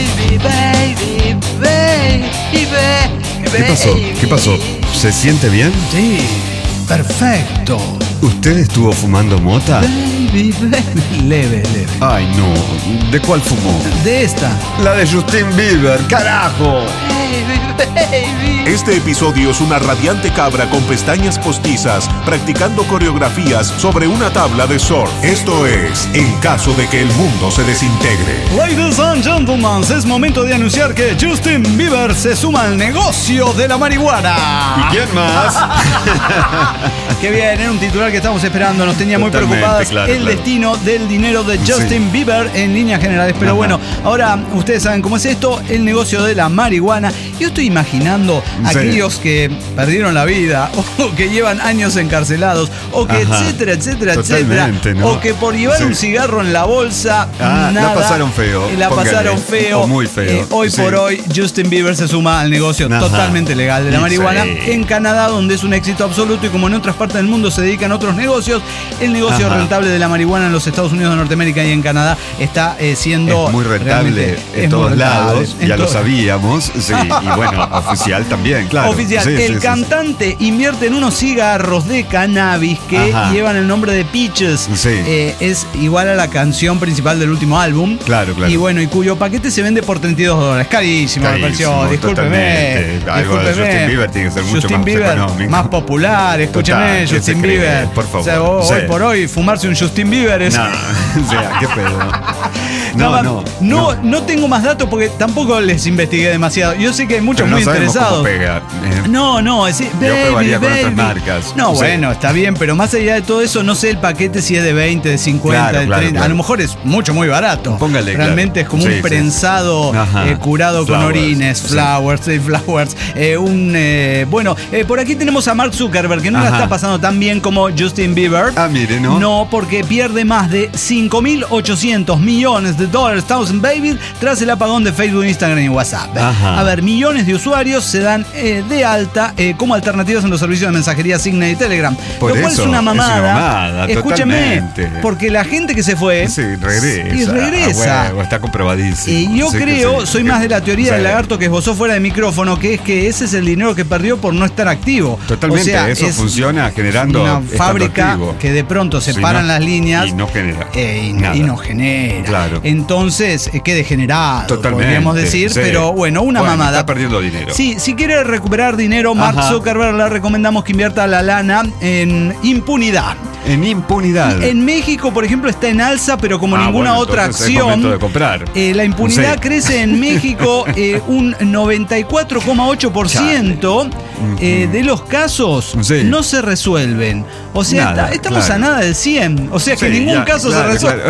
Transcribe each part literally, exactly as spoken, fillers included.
baby, baby, baby, baby. ¿Qué pasó? ¿Qué pasó? ¿Se siente bien? Sí, perfecto. ¿Usted estuvo fumando mota? Baby, baby. Leve, leve. Ay, no. ¿De cuál fumó? De esta. La de Justin Bieber, carajo. Baby, baby. Este episodio es una radiante cabra con pestañas postizas practicando coreografías sobre una tabla de surf. Esto es En caso de que el mundo se desintegre. Ladies and gentlemen, es momento de anunciar que Justin Bieber se suma al negocio de la marihuana. ¿Y quién más? Qué bien, era un titular que estábamos esperando. Nos tenía muy Totalmente, preocupadas claro, el claro. destino del dinero de Justin Sí. Bieber en líneas generales. Pero Ajá. bueno, ahora ustedes saben cómo es esto, el negocio de la marihuana. Yo estoy imaginando a Sí. aquellos que perdieron la vida o que llevan años encarcelados o que Ajá. etcétera, etcétera, Totalmente, etcétera. ¿no? O que por llevar Sí. un cigarro en la bolsa, Ah, la nada. pasaron feo, La póngale. pasaron feo. O muy feo. Eh, hoy Sí. por hoy, Justin Bieber se suma al negocio Ajá. totalmente legal de la Sí. marihuana en Canadá, donde es un éxito absoluto, y como en otras partes del mundo se dedican a otros negocios, el negocio Ajá. rentable de la marihuana en los Estados Unidos de Norteamérica y en Canadá está eh, siendo Es muy rentable realmente- en es todos muy rentable. lados, En ya lo to- sabíamos, sí, y bueno, oficial también, claro. Oficial, Sí, sí, el sí, cantante invierte en unos cigarros de cannabis que Ajá. llevan el nombre de Peaches. Sí. Eh, es igual a la canción principal del último álbum. Claro, claro. Y bueno, y cuyo paquete se vende por treinta y dos dólares. Carísimo, me pareció. Carísimo, Discúlpeme. totalmente. Algo de discúlpeme. Justin Bieber tiene que ser mucho Justin más Bieber, económico. más popular. Escúcheme, Total, ¿qué se Justin cree? Bieber. Por favor. O sea, hoy, Sí. hoy por hoy, fumarse un Justin Bieber es. No, o sea, qué pedo. No, No, no, no, no, no tengo más datos porque tampoco les investigué demasiado. Yo sé que hay muchos Pero muy no sabemos interesados. cómo pega. eh. No, no, es Yo baby, probaría con baby. otras marcas. No, Sí. bueno, está bien, pero más allá de todo eso, no sé el paquete si es de veinte, de cincuenta, Claro, de claro, treinta. claro. A lo mejor es mucho, muy barato. Póngale, Realmente claro. es como Sí, un sí. prensado Ajá. eh, curado Flowers, con orines, sí. flowers, sí, flowers. Eh, un, eh, bueno, eh, por aquí tenemos a Mark Zuckerberg, que no la Ajá. está pasando tan bien como Justin Bieber. Ah, mire, ¿no? No, porque pierde más de cinco mil ochocientos millones de dólares, thousand babies, tras el apagón de Facebook, Instagram y WhatsApp. Ajá. A ver, millones de usuarios se dan eh, de alta eh, como alternativas en los servicios de mensajería Signal y Telegram. Por lo cual eso, es una es una mamada. mamada, Escúcheme, totalmente. porque la gente que se fue Sí, regresa. y regresa. Ah, huevo, está comprobadísimo. Y yo Sí que creo, sí. soy más de la teoría Sí. del lagarto que esbozó fuera de micrófono, que es que ese es el dinero que perdió por no estar activo. Totalmente, O sea, eso es funciona generando una estando fábrica activo. que de pronto se Sí, paran no- las líneas y no genera eh, y, nada. y no genera. Claro. Entonces, eh, qué degenerado, Totalmente, podríamos decir, sí. pero bueno, una Bueno, mamada. está perdiendo dinero. Sí, si quiere recuperar dinero, Mark Ajá. Zuckerberg le recomendamos que invierta la lana en impunidad. En impunidad. En México, por ejemplo, está en alza, pero como Ah, ninguna bueno, otra entonces es momento de acción. comprar. Eh, la impunidad Sí. crece en México eh, un noventa y cuatro coma ocho por ciento eh, de los casos Sí. no se resuelven. O sea, Nada, está- estamos claro. a nada del cien. O sea que Sí, ningún ya, caso claro, se resuelve.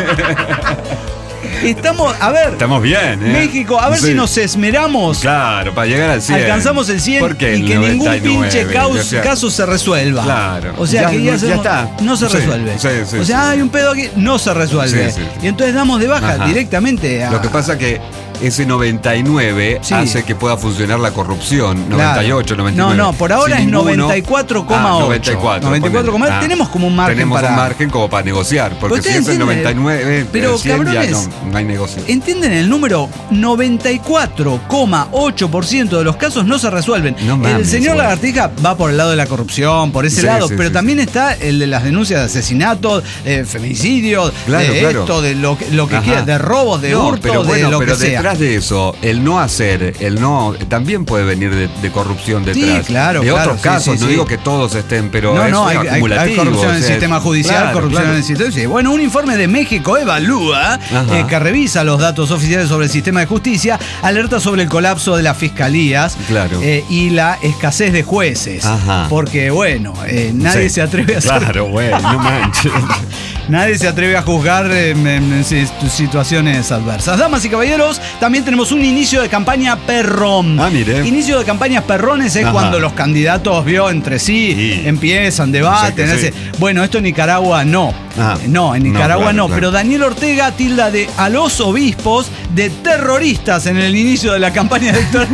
claro. Estamos, a ver, Estamos bien, ¿eh? México, a ver Sí. si nos esmeramos. Claro, para llegar al cien. Alcanzamos el cien ¿Por qué y el que ningún noventa y nueve? pinche caos- O sea, caso se resuelva. Claro. O sea Ya, que ya, ya sabemos- está. no se Sí, resuelve. sí, sí, o sea, sí. hay un pedo aquí, no se resuelve. Sí, sí, sí. Y entonces damos de baja Ajá. directamente a. Lo que pasa que ese noventa y nueve Sí. hace que pueda funcionar la corrupción. Claro. noventa y ocho, noventa y nueve. No, no, por ahora Si es ninguno- noventa y cuatro coma ocho. Ah, noventa y cuatro. noventa y cuatro coma ocho. ponele. Tenemos como un margen Tenemos para- un margen como para negociar. Porque si ¿Ustedes es el entienden? noventa y nueve, Pero, el cien ya cabrones, no, no hay negocio. ¿Entienden el número? noventa y cuatro coma ocho por ciento de los casos no se resuelven. No mames, el señor güey. Lagartija va por el lado de la corrupción, por ese Sí, lado, sí, pero sí, también está el de las denuncias de asesinatos, de feminicidios, Claro, de claro. esto, de lo que, lo que Ajá. quiera, de robos, de No, hurto, pero de bueno, lo pero que sea. detrás de eso, el no hacer, el no, también puede venir de, de corrupción Sí, detrás. claro, de claro, otros sí, casos, sí, no sí. digo que todos estén, pero No, es no, hay, hay- acumulativo. hay corrupción en o el sea, sistema judicial, claro, corrupción claro. en el sistema. Sí. Bueno, un informe de México evalúa, Ajá. eh, que revisa los datos oficiales sobre el sistema de justicia, alerta sobre el colapso de las fiscalías Claro. eh, y la escasez de jueces. Ajá. Porque, bueno, eh, nadie Sí. se atreve a hacer. Claro, güey, no manches. Nadie se atreve a juzgar eh, en, en si- situaciones adversas. Damas y caballeros, también tenemos un inicio de campaña perrón. Ah, mire. Inicio de campañas perrones es Ajá. cuando los candidatos vio entre sí, Sí. empiezan, O debaten. sea que hace- sí. Bueno, esto en Nicaragua no. Ah, Eh, no, en Nicaragua no, no, claro, claro. pero Daniel Ortega tilda de a los obispos de terroristas en el inicio de la campaña electoral.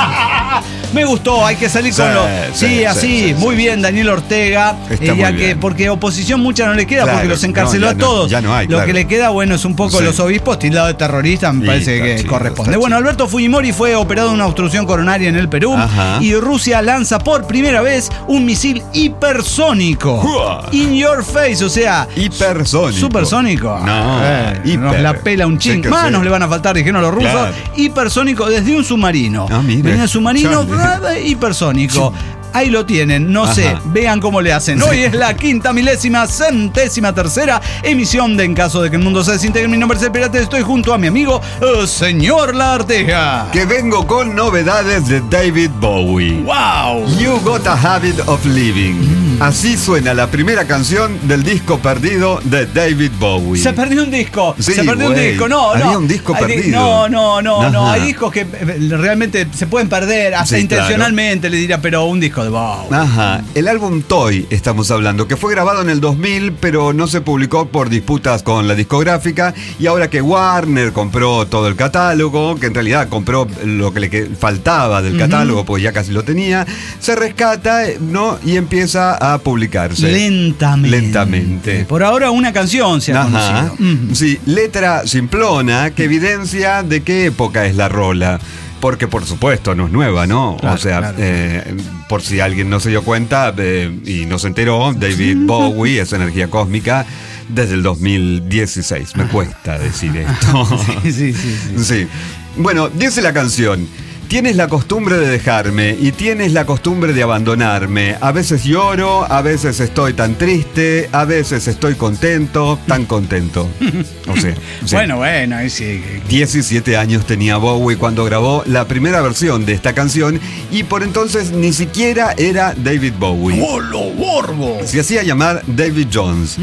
Me gustó, hay que salir Sí, con lo. Sí, sí, así, sí, sí, muy sí. bien, Daniel Ortega. Está eh, muy ya bien. que, porque oposición mucha no le queda, Claro, porque los encarceló no, a ya no- todos. ya no hay, Lo claro. que le queda, bueno, es un poco Sí. los obispos tildados de terroristas, me Sí, parece está que chido, corresponde. está Bueno, chido. Alberto Fujimori fue operado de una obstrucción coronaria en el Perú. Ajá. Y Rusia lanza por primera vez un misil hipersónico. Uah. In your face, o sea. Hipersónico. Supersónico. No, Eh, hiper. nos la pela un Sí ching. que Manos sí. le van a faltar, dijeron los rusos. Claro. Hipersónico desde un submarino. Ah, mire. Venía el submarino, Chale. eh, hipersónico. Ahí lo tienen, no Ajá. sé, vean cómo le hacen. Hoy es la quinta milésima centésima tercera emisión de En caso de que el mundo se desintegre. Mi nombre es El Pirata, estoy junto a mi amigo eh, señor La Arteja. Que vengo con novedades de David Bowie. ¡Wow! You Got a Habit of Living. Así suena la primera canción del disco perdido de David Bowie. Se perdió un disco. Sí, se perdió un güey. disco. No, no. Había un disco Hay di- perdido. No, no, no, no. Ajá. Hay discos que eh, realmente se pueden perder, hasta Sí, intencionalmente, le diría, pero un disco de Bowie. Ajá, el álbum Toy estamos hablando, que fue grabado en el dos mil, pero no se publicó por disputas con la discográfica, y ahora que Warner compró todo el catálogo, que en realidad compró lo que le que- faltaba del catálogo, pues ya casi lo tenía, se rescata, ¿no? Y empieza a publicarse. Lentamente. Lentamente. Por ahora una canción se ha Ajá. conocido. Ujú. Sí, letra simplona que evidencia de qué época es la rola. Porque por supuesto no es nueva, ¿no? Claro, o sea, claro. eh, por si alguien no se dio cuenta eh, y no se enteró, David Bowie es energía cósmica desde el dos mil dieciséis. Me cuesta decir esto. Sí, sí, sí, sí. Sí. Bueno, dice la canción: tienes la costumbre de dejarme y tienes la costumbre de abandonarme. A veces lloro, a veces estoy tan triste, a veces estoy contento, tan contento. O sea, sí. Bueno, bueno, ahí sí. diecisiete años tenía Bowie cuando grabó la primera versión de esta canción, y por entonces ni siquiera era David Bowie. ¡Holo, borbo! Se hacía llamar David Jones.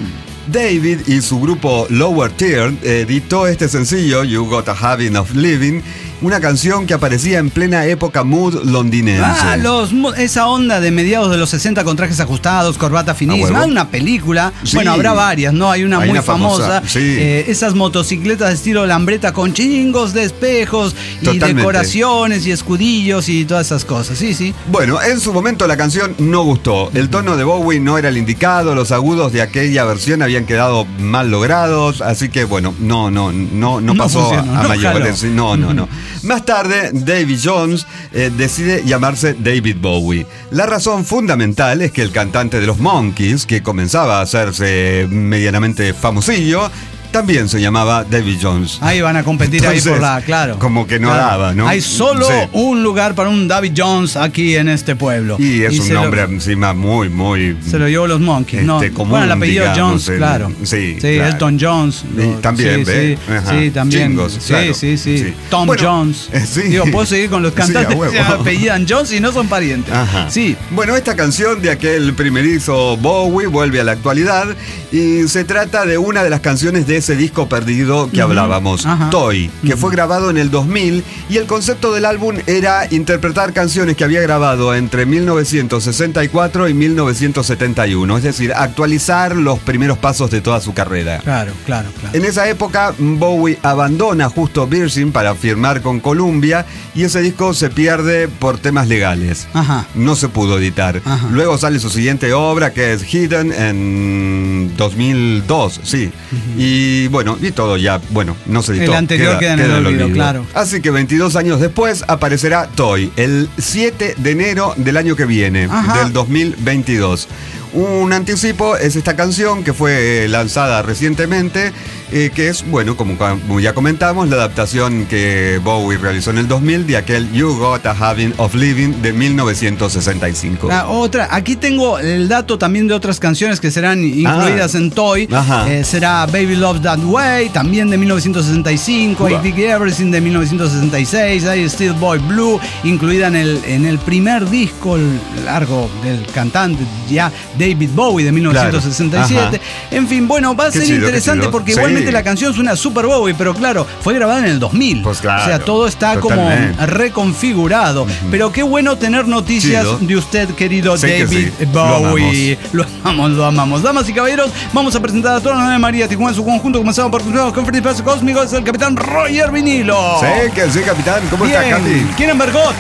David y su grupo Lower Tier editó este sencillo, You Got a Habit of Living, una canción que aparecía en plena época mood londinense. Ah, los, mo- esa onda de mediados de los sesenta con trajes ajustados, corbata finísima. huevo. Hay una película, Sí. bueno, habrá varias, ¿no? Hay una Hay muy una famosa, famosa. sí. eh, esas motocicletas de estilo lambreta con chingos de espejos y Totalmente. decoraciones y escudillos y todas esas cosas. Sí, sí. Bueno, en su momento la canción no gustó. El tono de Bowie no era el indicado, los agudos de aquella versión habían quedado mal logrados, así que bueno, no, no, no, no No pasó funcionó, a no mayores. jaló. No, no, no. Más tarde, David Jones eh, decide llamarse David Bowie. La razón fundamental es que el cantante de los Monkees, que comenzaba a hacerse medianamente famosillo, también se llamaba David Jones. Ahí van a competir Entonces, ahí por la, claro. como que no Claro. daba, ¿no? Hay solo Sí. un lugar para un David Jones aquí en este pueblo. Y es un se lo- nombre encima muy, muy... Se lo llevó los Monkeys, ¿no? Este, común, Bueno, el apellido digamos, Jones, el- claro. sí, Sí, claro. Elton Jones. Y lo- también, sí, ¿ve? sí, Ajá. sí, también. Chingos, sí, claro. sí, sí, Sí. Tom Bueno, Jones. eh, sí. Digo, puedo seguir con los Sí, a cantantes huevo. que se apellidan Jones y no son parientes. Ajá. Sí. Bueno, esta canción de aquel primerizo Bowie vuelve a la actualidad y se trata de una de las canciones de ese disco perdido que hablábamos, Ajá. Toy, que fue grabado en el dos mil, y el concepto del álbum era interpretar canciones que había grabado entre mil novecientos sesenta y cuatro y mil novecientos setenta y uno, es decir, actualizar los primeros pasos de toda su carrera. Claro, claro, claro. En esa época, Bowie abandona justo Virgin para firmar con Columbia, y ese disco se pierde por temas legales. Ajá. No se pudo editar. Ajá. Luego sale su siguiente obra, que es Hidden, en dos mil dos, sí. Y bueno, y todo ya, bueno, no se editó. El anterior queda en el olvido, claro. Así que veintidós años después aparecerá Toy, el siete de enero del año que viene, Ajá. del dos mil veintidós. Un anticipo es esta canción que fue lanzada recientemente, eh, que es, bueno, como, como ya comentamos, la adaptación que Bowie realizó en el dos mil de aquel You Got a Habit of Living de mil novecientos sesenta y cinco. La otra, aquí tengo el dato también de otras canciones que serán incluidas Ah. en Toy. Ajá. Eh, será Baby Love That Way, también de mil novecientos sesenta y cinco, I Uah. Dig Everything de mil novecientos sesenta y seis, I Still Boy Blue, incluida en el, en el primer disco largo del cantante ya David Bowie de mil novecientos sesenta y siete. Claro. En fin, bueno, va a Qué ser chido, qué interesante chido. porque Sí. igualmente Visualmente sí. la canción suena Super Bowie, pero claro, fue grabada en el dos mil. Pues claro, o sea, todo está totalmente. como reconfigurado. Uh-huh. Pero qué bueno tener noticias sí, de usted, querido sí David sí. Bowie. Lo amamos. lo amamos, lo amamos. Damas y caballeros, vamos a presentar a toda la nueva María Tijuana en su conjunto. Comenzamos por con Freddy Espacio Cósmico, es el capitán Roger Vinilo. Sí, que sí, capitán. ¿Cómo Bien. está, Katy? ¿Quieren Bergot?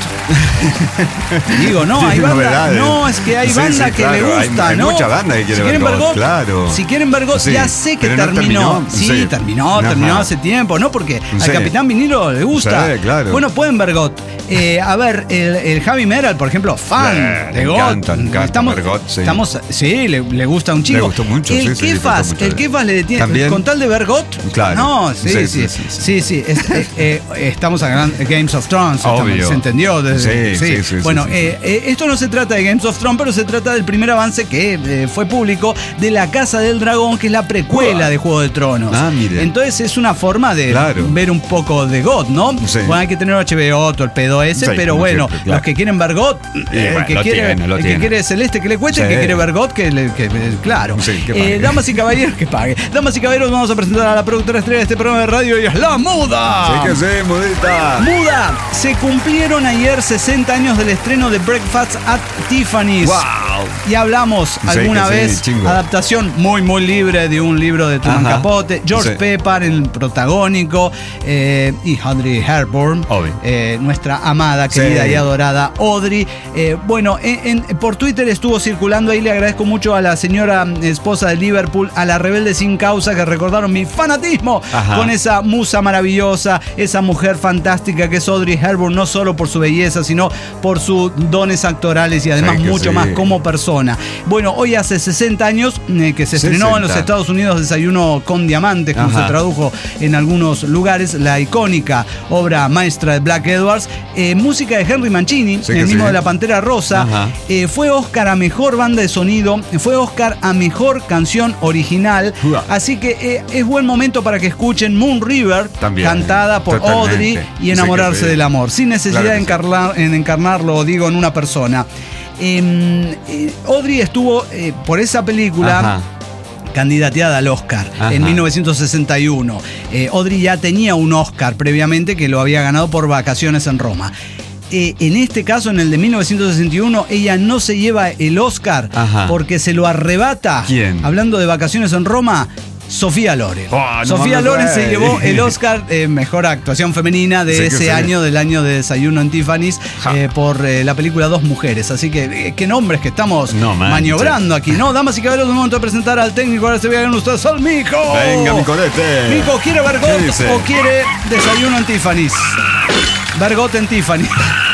Digo, no, hay banda. Novedades. No, es que hay Sí, banda sí, que claro, le gusta, hay, hay ¿no? mucha banda que quiere si quieren Bergot, Bergot, claro. Si quieren Bergot, Sí, ya sé que pero no terminó. terminó. Sí, Sí. terminó, Ajá. terminó hace tiempo, ¿no? Porque Sí. al capitán Vinilo le gusta. Sí, claro. Bueno, pueden Bergot. Eh, a ver, el, el Javi Meral, por ejemplo, fan Eh, de me Got. encanta, me encanta estamos, Bergot, sí. estamos, sí, le, le gusta un chico. Le gustó mucho, el sí, sí, le Kefas, gustó mucho. el Kefas le detiene. ¿También? Con tal de Bergot. Claro. No, sí, sí, Sí, sí. sí, Sí, sí. Es- eh, eh, estamos hablando de Games of Thrones. estamos- Obvio. Se entendió. Desde- Sí, sí, sí, Bueno, sí, sí. eh, eh, esto no se trata de Games of Thrones, pero se trata del primer avance que eh, fue público de La Casa del Dragón, que es la precuela Uah. de Juego de Tronos. Ah, mire. Entonces es una forma de Claro. ver un poco de G O T, ¿no? Sí. Bueno, hay que tener H B O, todo el pedo ese, Sí, pero como bueno, siempre, claro. los que quieren ver G O T, eh, el bueno, que lo quiere, tiene, lo el que tiene. quiere Celeste que le cueste, el que Sí. quiere ver G O T, que, le, que eh, claro. Sí, que Eh, pague. damas y caballeros, que pague. Damas y caballeros, vamos a presentar a la productora estrella de este programa de radio y es La Muda. Sí, que sí, mudita. Muda, se cumplieron ayer sesenta años del estreno de Breakfast at Tiffany's. Wow. Y hablamos Sí, alguna que sí, vez, chingo. adaptación muy, muy libre de un libro de Truman Ajá. Capote. George Sí. Pepper, el protagónico, eh, y Audrey Hepburn, Obvio. eh, nuestra amada, querida Sí. y adorada Audrey. Eh, bueno, en, en- por Twitter estuvo circulando, ahí le agradezco mucho a la señora mm, esposa de Liverpool, a la rebelde sin causa, que recordaron mi fanatismo Ajá. con esa musa maravillosa, esa mujer fantástica que es Audrey Hepburn, no solo por su belleza, sino por sus dones actorales y además Sí, que mucho sí. más como persona. Bueno, hoy hace sesenta años eh, que se estrenó en los sesenta. Estados Unidos Desayuno con Diamantes, como Ajá. se tradujo en algunos lugares, la icónica obra maestra de Black Edwards, eh, música de Henry Mancini, Sí, el que mismo sí. de la Pantera Rosa, Ajá. eh, fue Oscar a Mejor Banda de Sonido, fue Oscar a Mejor Canción Original, Uah. así que eh, es buen momento para que escuchen Moon River, También, cantada por totalmente. Audrey, y Sí, enamorarse que sí. del amor, sin necesidad Claro que de sí. encarnar, en encarnarlo, digo, en una persona. Eh, eh, Audrey estuvo eh, por esa película Ajá. candidateada al Oscar Ajá. en mil novecientos sesenta y uno. Eh, Audrey ya tenía un Oscar previamente que lo había ganado por Vacaciones en Roma. Eh, en este caso, en el de mil novecientos sesenta y uno, ella no se lleva el Oscar Ajá. porque se lo arrebata. ¿Quién? Hablando de Vacaciones en Roma, Sofía Loren. Oh, no Sofía mames, Loren se güey. llevó el Oscar eh, Mejor Actuación Femenina de Sí que ese sí. año, del año de Desayuno en Tiffany's, Ja. eh, por eh, la película Dos Mujeres. Así que, eh, qué nombres que estamos No manches. maniobrando aquí, ¿no? Damas y caballeros, es momento de presentar al técnico. Ahora se vean ustedes al Mico. Venga, mi colete. Mico, ¿quiere ¿Qué Bergot dice? o quiere Desayuno en Tiffany's? Bergot en Tiffany.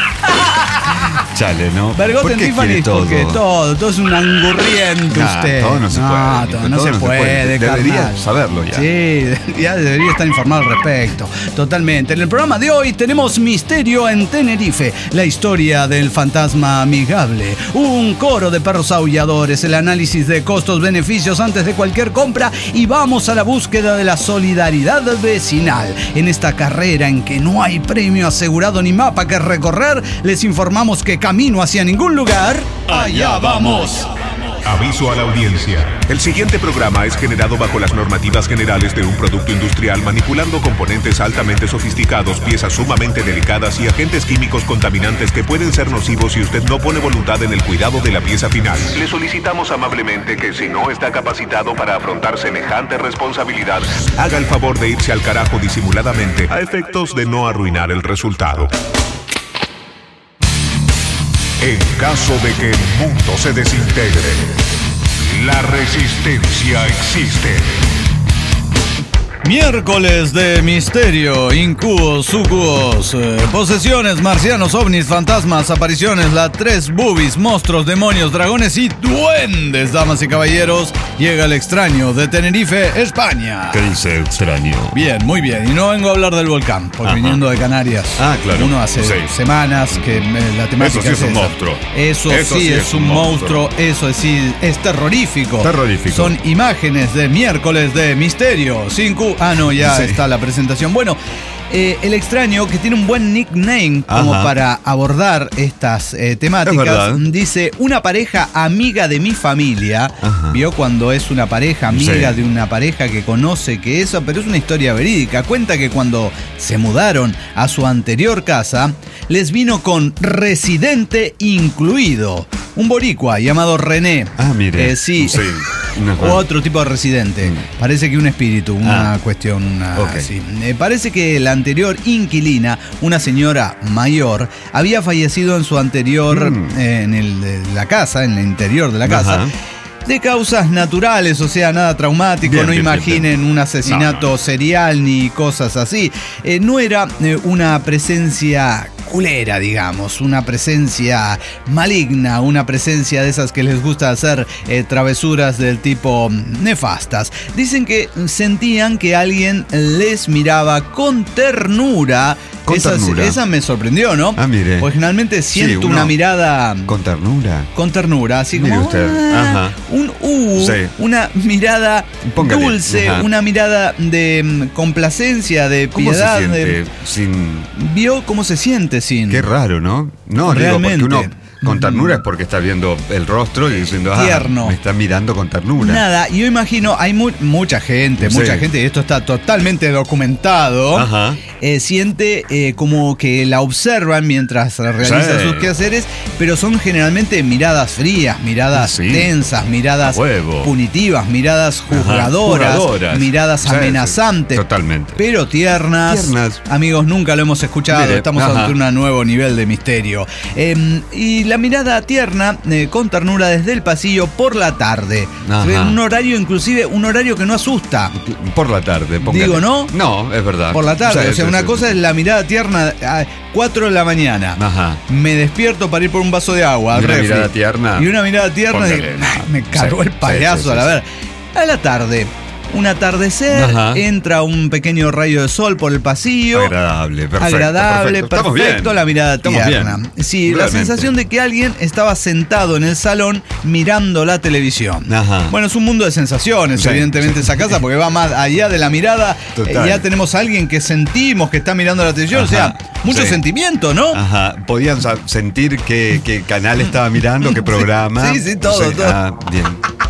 Chale, ¿no? Bergot ¿Por en qué Tiffany, quiere todo? porque todo, todo es un angurriente Nah, usted. todo no se puede, todo Nico, no todo se no se puede, puede. Debería carnal. saberlo ya. Sí, ya debería estar informado al respecto. Totalmente. En el programa de hoy tenemos Misterio en Tenerife, la historia del fantasma amigable, un coro de perros aulladores, el análisis de costos-beneficios antes de cualquier compra y vamos a la búsqueda de la solidaridad vecinal. En esta carrera en que no hay premio asegurado ni mapa que recorrer, les informamos que camino hacia ningún lugar, allá vamos. Aviso a la audiencia. El siguiente programa es generado bajo las normativas generales de un producto industrial manipulando componentes altamente sofisticados, piezas sumamente delicadas y agentes químicos contaminantes que pueden ser nocivos si usted no pone voluntad en el cuidado de la pieza final. Le solicitamos amablemente que si no está capacitado para afrontar semejante responsabilidad, haga el favor de irse al carajo disimuladamente a efectos de no arruinar el resultado. En caso de que el mundo se desintegre, la resistencia existe. Miércoles de misterio, incubos, sucubos, eh, posesiones, marcianos, ovnis, fantasmas, apariciones, la tres boobies, monstruos, demonios, dragones y duendes, damas y caballeros. Llega el extraño de Tenerife, España. ¿Qué dice extraño? Bien, muy bien. Y no vengo a hablar del volcán, porque Ajá. viniendo de Canarias. Ah, claro. Uno hace Sí. semanas que me- la temática Eso sí es un esa. monstruo. Eso, Eso sí, sí es, un monstruo. Eso sí es terrorífico. Terrorífico. Son imágenes de miércoles de misterio. Sin Q. Ah, no, ya Sí. está la presentación. Bueno. Eh, el extraño, que tiene un buen nickname como Ajá. para abordar estas eh, temáticas, dice: una pareja amiga de mi familia. Ajá. Vio cuando es una pareja amiga Sí. de una pareja que conoce que eso, pero es una historia verídica. Cuenta que cuando se mudaron a su anterior casa, les vino con residente incluido. Un boricua llamado René. Ah, mire. Eh, sí. Sí. O otro tipo de residente. Mm. Parece que un espíritu, una Ah. cuestión una- Ok. así. Eh, parece que la anterior inquilina, una señora mayor, había fallecido en su anterior, Mm. eh, en el, de la casa, en el interior de la casa. Ajá. De causas naturales, o sea, nada traumático, Bien, no bien, imaginen bien, bien. un asesinato No, no. serial ni cosas así. Eh, no era eh, una presencia culera, digamos, una presencia maligna, una presencia de esas que les gusta hacer eh, travesuras del tipo mm, nefastas. Dicen que sentían que alguien les miraba con ternura. Con esa, ternura. esa me sorprendió, ¿no? Ah, mire. Porque generalmente siento uno- una mirada Con ternura. con ternura, así Mire como usted, ah, ajá. un uh, Sí. una mirada Póngale, dulce, ajá. una mirada de mm, complacencia, de ¿Cómo piedad. se siente de- sin...? ¿Vio cómo se siente sin? Qué raro, ¿no? No, Realmente. digo, porque uno con ternura es porque está viendo el rostro y diciendo, ah, Tierno. me está mirando con ternura. Nada, yo imagino, hay mu- mucha gente, Sí. mucha gente, y esto está totalmente documentado, Ajá. eh, siente eh, como que la observan mientras realiza Sí. sus quehaceres, pero son generalmente miradas frías, miradas Sí. tensas, miradas A huevo. punitivas, miradas Ajá, juzgadoras, juzgadoras. miradas Sí, sí. amenazantes. Totalmente. Pero tiernas. Tiernas. Amigos, nunca lo hemos escuchado. Mire, Estamos ajá. ante un nuevo nivel de misterio. Eh, y la mirada tierna, eh, con ternura desde el pasillo por la tarde. Ajá. En un horario, inclusive, un horario que no asusta. Por la tarde, póngale. Digo, ¿no? No, es verdad. Por la tarde. Sí, O sea, sí, una sí, cosa sí. es la mirada tierna a cuatro de la mañana. Ajá. Me despierto para ir por un vaso de agua. al Y una refri. mirada tierna. Y una mirada tierna. Póngale. y- ay, me cargó Sí, el payaso sí, sí, a la sí. ver. A la tarde. Un atardecer, Ajá. entra un pequeño rayo de sol por el pasillo. Agradable, perfecto. Agradable, perfecto. Estamos perfecto, bien. la mirada Estamos tierna. bien. Sí, la Realmente. sensación de que alguien estaba sentado en el salón mirando la televisión. Ajá. Bueno, es un mundo de sensaciones, Sí, evidentemente, esa casa, porque va más allá de la mirada. Total. Eh, ya tenemos a alguien que sentimos que está mirando la televisión, o sea, Ajá, mucho sí. sentimiento, ¿no? Ajá. Podían sa- sentir qué, qué canal estaba mirando, qué programa. sí, sí, todo, todo. Ah, bien.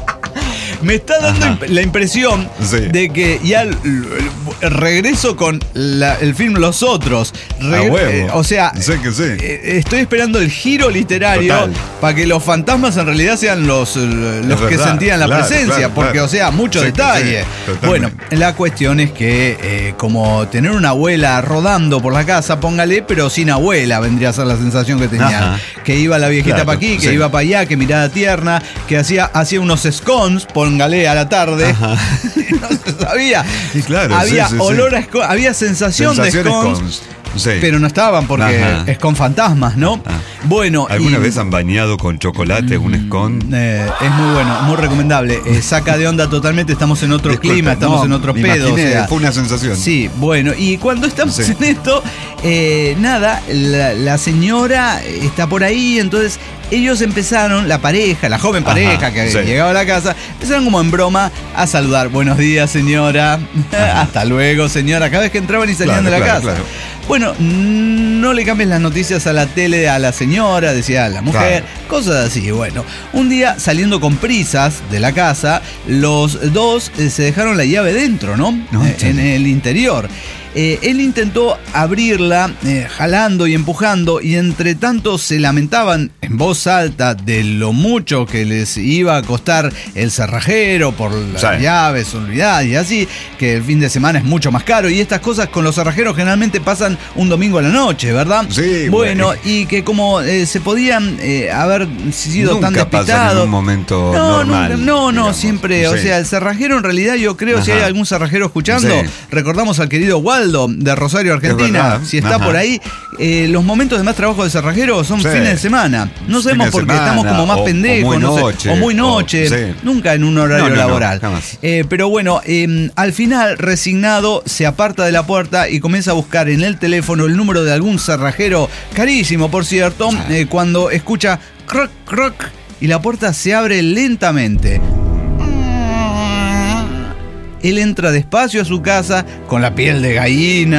Me está dando Ajá. imp- la impresión Sí. de que ya l- l- regreso con la- el film Los Otros. Re- A huevo. eh, o sea, Sí que sí. eh, estoy esperando el giro literario Total. para que los fantasmas en realidad sean los, eh, los que verdad, sentían la claro, presencia, claro, porque, claro. o sea, mucho Sí que detalle. sí, totalmente. Bueno, la cuestión es que, eh, como tener una abuela rodando por la casa, póngale, pero sin abuela, vendría a ser la sensación que tenía. Ajá. Que iba la viejita Claro, para aquí, que sí. iba para allá, que mirada tierna, que hacía, hacía unos scones, póngale a la tarde. Ajá. No se sabía. Y claro, había sí, sí, sí. olor a scones, había sensación de Sensaciones scones. con- Sí. Pero no estaban porque Ajá. es con fantasmas, ¿no? Ajá. Bueno. ¿Alguna y- vez han bañado con chocolate un scone? eh, es muy bueno, muy recomendable. Eh, saca de onda totalmente, estamos en otro Disculpe, clima, estamos no, en otro me pedo. imaginé, o sea, fue una sensación. Sí, bueno, y cuando estamos Sí. en esto, eh, nada, la, la señora está por ahí, entonces ellos empezaron, la pareja, la joven Ajá, pareja que sí. llegaba a la casa, empezaron como en broma a saludar. Buenos días, señora. Hasta luego, señora. Cada vez que entraban y salían Claro, de la claro, casa. claro. Bueno, no le cambies las noticias a la tele a la señora, decía la mujer, Claro. cosas así. Bueno, un día saliendo con prisas de la casa, los dos eh, se dejaron la llave dentro, ¿no? No, Eh, en chale. el interior. Eh, él intentó abrirla, eh, jalando y empujando, y entre tanto se lamentaban en voz alta de lo mucho que les iba a costar el cerrajero por las Sí. llaves, olvidad y así, que el fin de semana es mucho más caro, y estas cosas con los cerrajeros generalmente pasan un domingo a la noche, ¿verdad? Sí, bueno, bueno. y que como eh, se podían eh, haber sido Nunca tan pasan despistados. en un momento no, normal, nunca- no, no, digamos. siempre, o Sí. sea, el cerrajero en realidad yo creo, si Ajá. hay algún cerrajero escuchando, Sí. recordamos al querido Waldo de Rosario, Argentina, verdad. si está Ajá. por ahí, eh, los momentos de más trabajo de cerrajero son Sí. fines de semana. No Fines sabemos de por qué, semana, estamos como más o- o pendejos, muy no sé, noche, o muy o- noche, sí. nunca en un horario No, no, no, laboral. jamás. Eh, pero bueno, eh, al final, resignado, se aparta de la puerta y comienza a buscar en el teléfono el número de algún cerrajero, carísimo por cierto, eh, cuando escucha croc, croc, y la puerta se abre lentamente. Él entra despacio a su casa con la piel de gallina,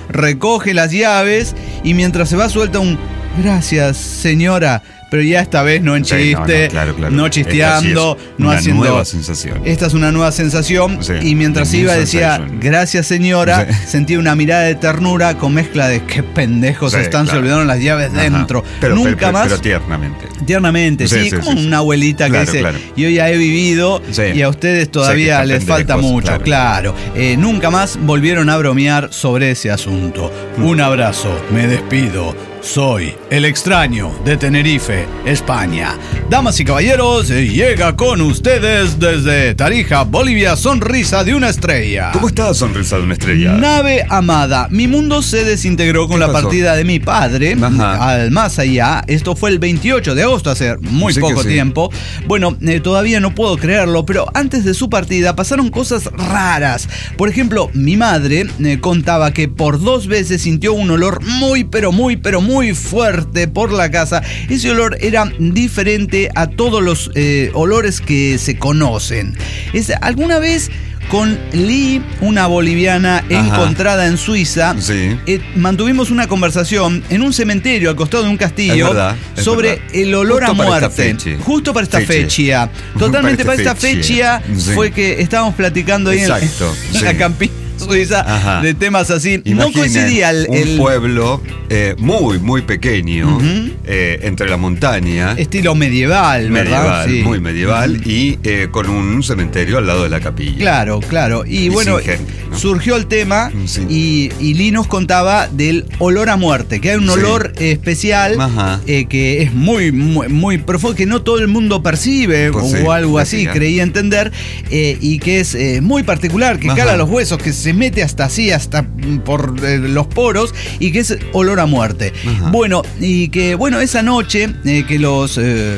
recoge las llaves y mientras se va suelta un gracias, señora. Pero ya esta vez no en chiste, sí, no, no, claro, claro. no chisteando, sí no una haciendo. Una nueva sensación. Esta es una nueva sensación. Sí, y mientras iba decía, gracias señora, sí. Sentí una mirada de ternura con mezcla de qué pendejos sí, están, claro. Se olvidaron las llaves Ajá. dentro. Pero, Nunca pero, pero, más. Pero tiernamente. Tiernamente, sí, sí, sí como sí, una abuelita claro, que dice, claro. Yo ya he vivido sí. y a ustedes todavía sí, les pendejos, falta mucho. Claro. claro. Eh, nunca más volvieron a bromear sobre ese asunto. Mm. Un abrazo, me despido. Soy el extraño de Tenerife, España. Damas y caballeros, llega con ustedes desde Tarija, Bolivia, Sonrisa de una estrella. ¿Cómo está Sonrisa de una estrella? Nave amada, mi mundo se desintegró con la pasó? partida de mi padre Ajá. al más allá. Esto fue el veintiocho de agosto, hace muy sí poco sí. tiempo. Bueno, eh, todavía no puedo creerlo, pero antes de su partida pasaron cosas raras. Por ejemplo, mi madre eh, contaba que por dos veces sintió un olor muy, pero muy, pero muy muy fuerte por la casa. Ese olor era diferente a todos los eh, olores que se conocen. Es, alguna vez con Lee, una boliviana Ajá. encontrada en Suiza, sí. eh, mantuvimos una conversación en un cementerio al costado de un castillo es verdad, es sobre verdad. el olor Justo a muerte. Para Justo para esta fecha. Totalmente para esta fecha sí. fue que estábamos platicando ahí Exacto, en, en sí. la campiña Suiza Ajá. de temas así. Imaginen no coincidía el, el... un pueblo eh, muy, muy pequeño uh-huh. eh, entre la montaña. Estilo medieval, ¿verdad? Medieval, sí. muy medieval uh-huh. y eh, con un cementerio al lado de la capilla. Claro, claro. Y, y bueno, gente, ¿no? surgió el tema sí. y, y Lee nos contaba del olor a muerte, que hay un sí. olor especial eh, que es muy, muy, muy profundo, que no todo el mundo percibe pues o sí, algo así, diga. creí entender, eh, y que es eh, muy particular, que Ajá. cala los huesos, que se mete hasta así, hasta por eh, los poros y que es olor a muerte. Ajá. Bueno, y que bueno, esa noche eh, que los... Eh,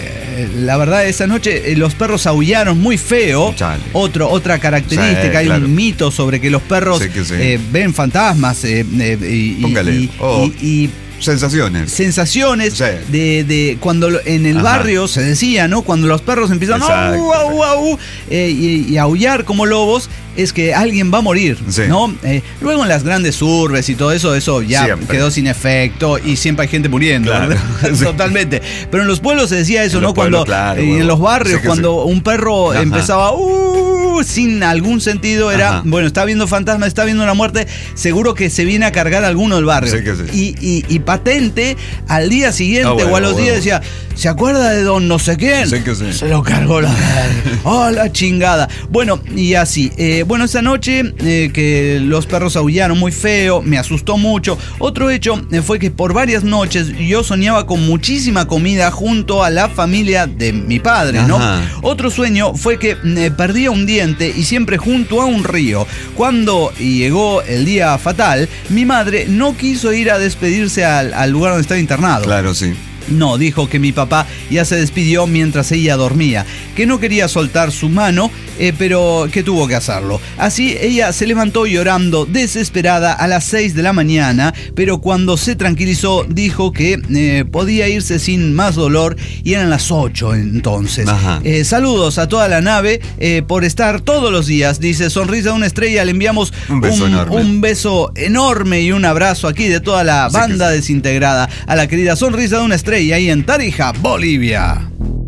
la verdad, esa noche eh, los perros aullaron muy feo. Otro, otra característica, sí, hay claro. un mito sobre que los perros sí que sí. Eh, ven fantasmas eh, eh, y, Póngale. y, oh. y, y Sensaciones. Sensaciones sí. de, de cuando en el Ajá. barrio se decía, ¿no? Cuando los perros empiezan a au, au, au, eh, y, y aullar como lobos, es que alguien va a morir, sí. ¿no? Eh, luego en las grandes urbes y todo eso, eso ya siempre. quedó sin efecto y siempre hay gente muriendo, claro. sí. Totalmente. Pero en los pueblos se decía eso, en ¿no? Cuando pueblos, claro, eh, en los barrios, sí cuando sí. un perro Ajá. empezaba uh, sin algún sentido, era, Ajá. bueno, está viendo fantasma, está viendo una muerte, seguro que se viene a cargar a alguno del barrio. Sí que sí. Y, y, y patente, al día siguiente oh, bueno, o a los bueno. días decía, ¿se acuerda de don no sé quién? Sí que sí. Se lo cargó la oh, la chingada. Bueno, y así. Eh, bueno, esa noche eh, que los perros aullaron muy feo, me asustó mucho. Otro hecho eh, fue que por varias noches yo soñaba con muchísima comida junto a la familia de mi padre, ¿no? Ajá. Otro sueño fue que eh, perdía un diente y siempre junto a un río. Cuando llegó el día fatal, mi madre no quiso ir a despedirse al, al lugar donde estaba internado. Claro, sí. No, dijo que mi papá ya se despidió mientras ella dormía, que no quería soltar su mano, eh, pero que tuvo que hacerlo. Así ella se levantó llorando, desesperada, a las seis de la mañana, pero cuando se tranquilizó dijo que eh, podía irse sin más dolor y eran las ocho entonces. Eh, saludos a toda la nave eh, por estar todos los días, dice Sonrisa de una estrella, le enviamos un beso, un, enorme. un beso enorme y un abrazo aquí de toda la sí banda sí. desintegrada a la querida Sonrisa de una estrella. Y ahí en Tarija, Bolivia.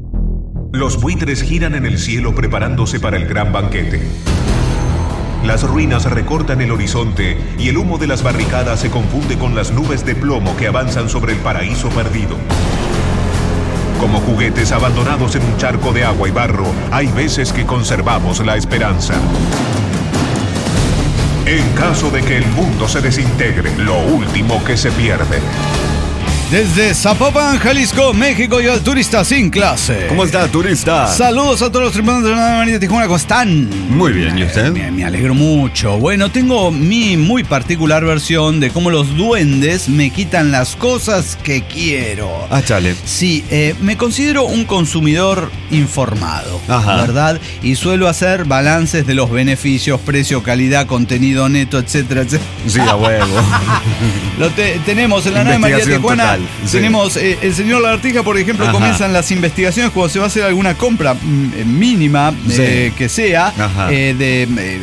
Los buitres giran en el cielo preparándose para el gran banquete. Las ruinas recortan el horizonte y el humo de las barricadas se confunde con las nubes de plomo que avanzan sobre el paraíso perdido. Como juguetes abandonados en un charco de agua y barro, hay veces que conservamos la esperanza. En caso de que el mundo se desintegre, lo último que se pierde. Desde Zapopan, Jalisco, México, yo el turista sin clase. ¿Cómo está, turista? Saludos a todos los tripulantes de la Nave María de Tijuana, ¿cómo están? Muy bien, ¿y usted? Me, me alegro mucho. Bueno, tengo mi muy particular versión de cómo los duendes me quitan las cosas que quiero. Ah, chale. Sí, eh, me considero un consumidor informado, Ajá. ¿verdad? Y suelo hacer balances de los beneficios, precio, calidad, contenido neto, etcétera, etcétera. Sí, a huevo. Lo te, tenemos en la Nave María de Tijuana. Total. Sí. Tenemos eh, el señor Lagartija, por ejemplo, Ajá. comienzan las investigaciones cuando se va a hacer alguna compra mm, mínima sí. eh, que sea eh, de... Eh,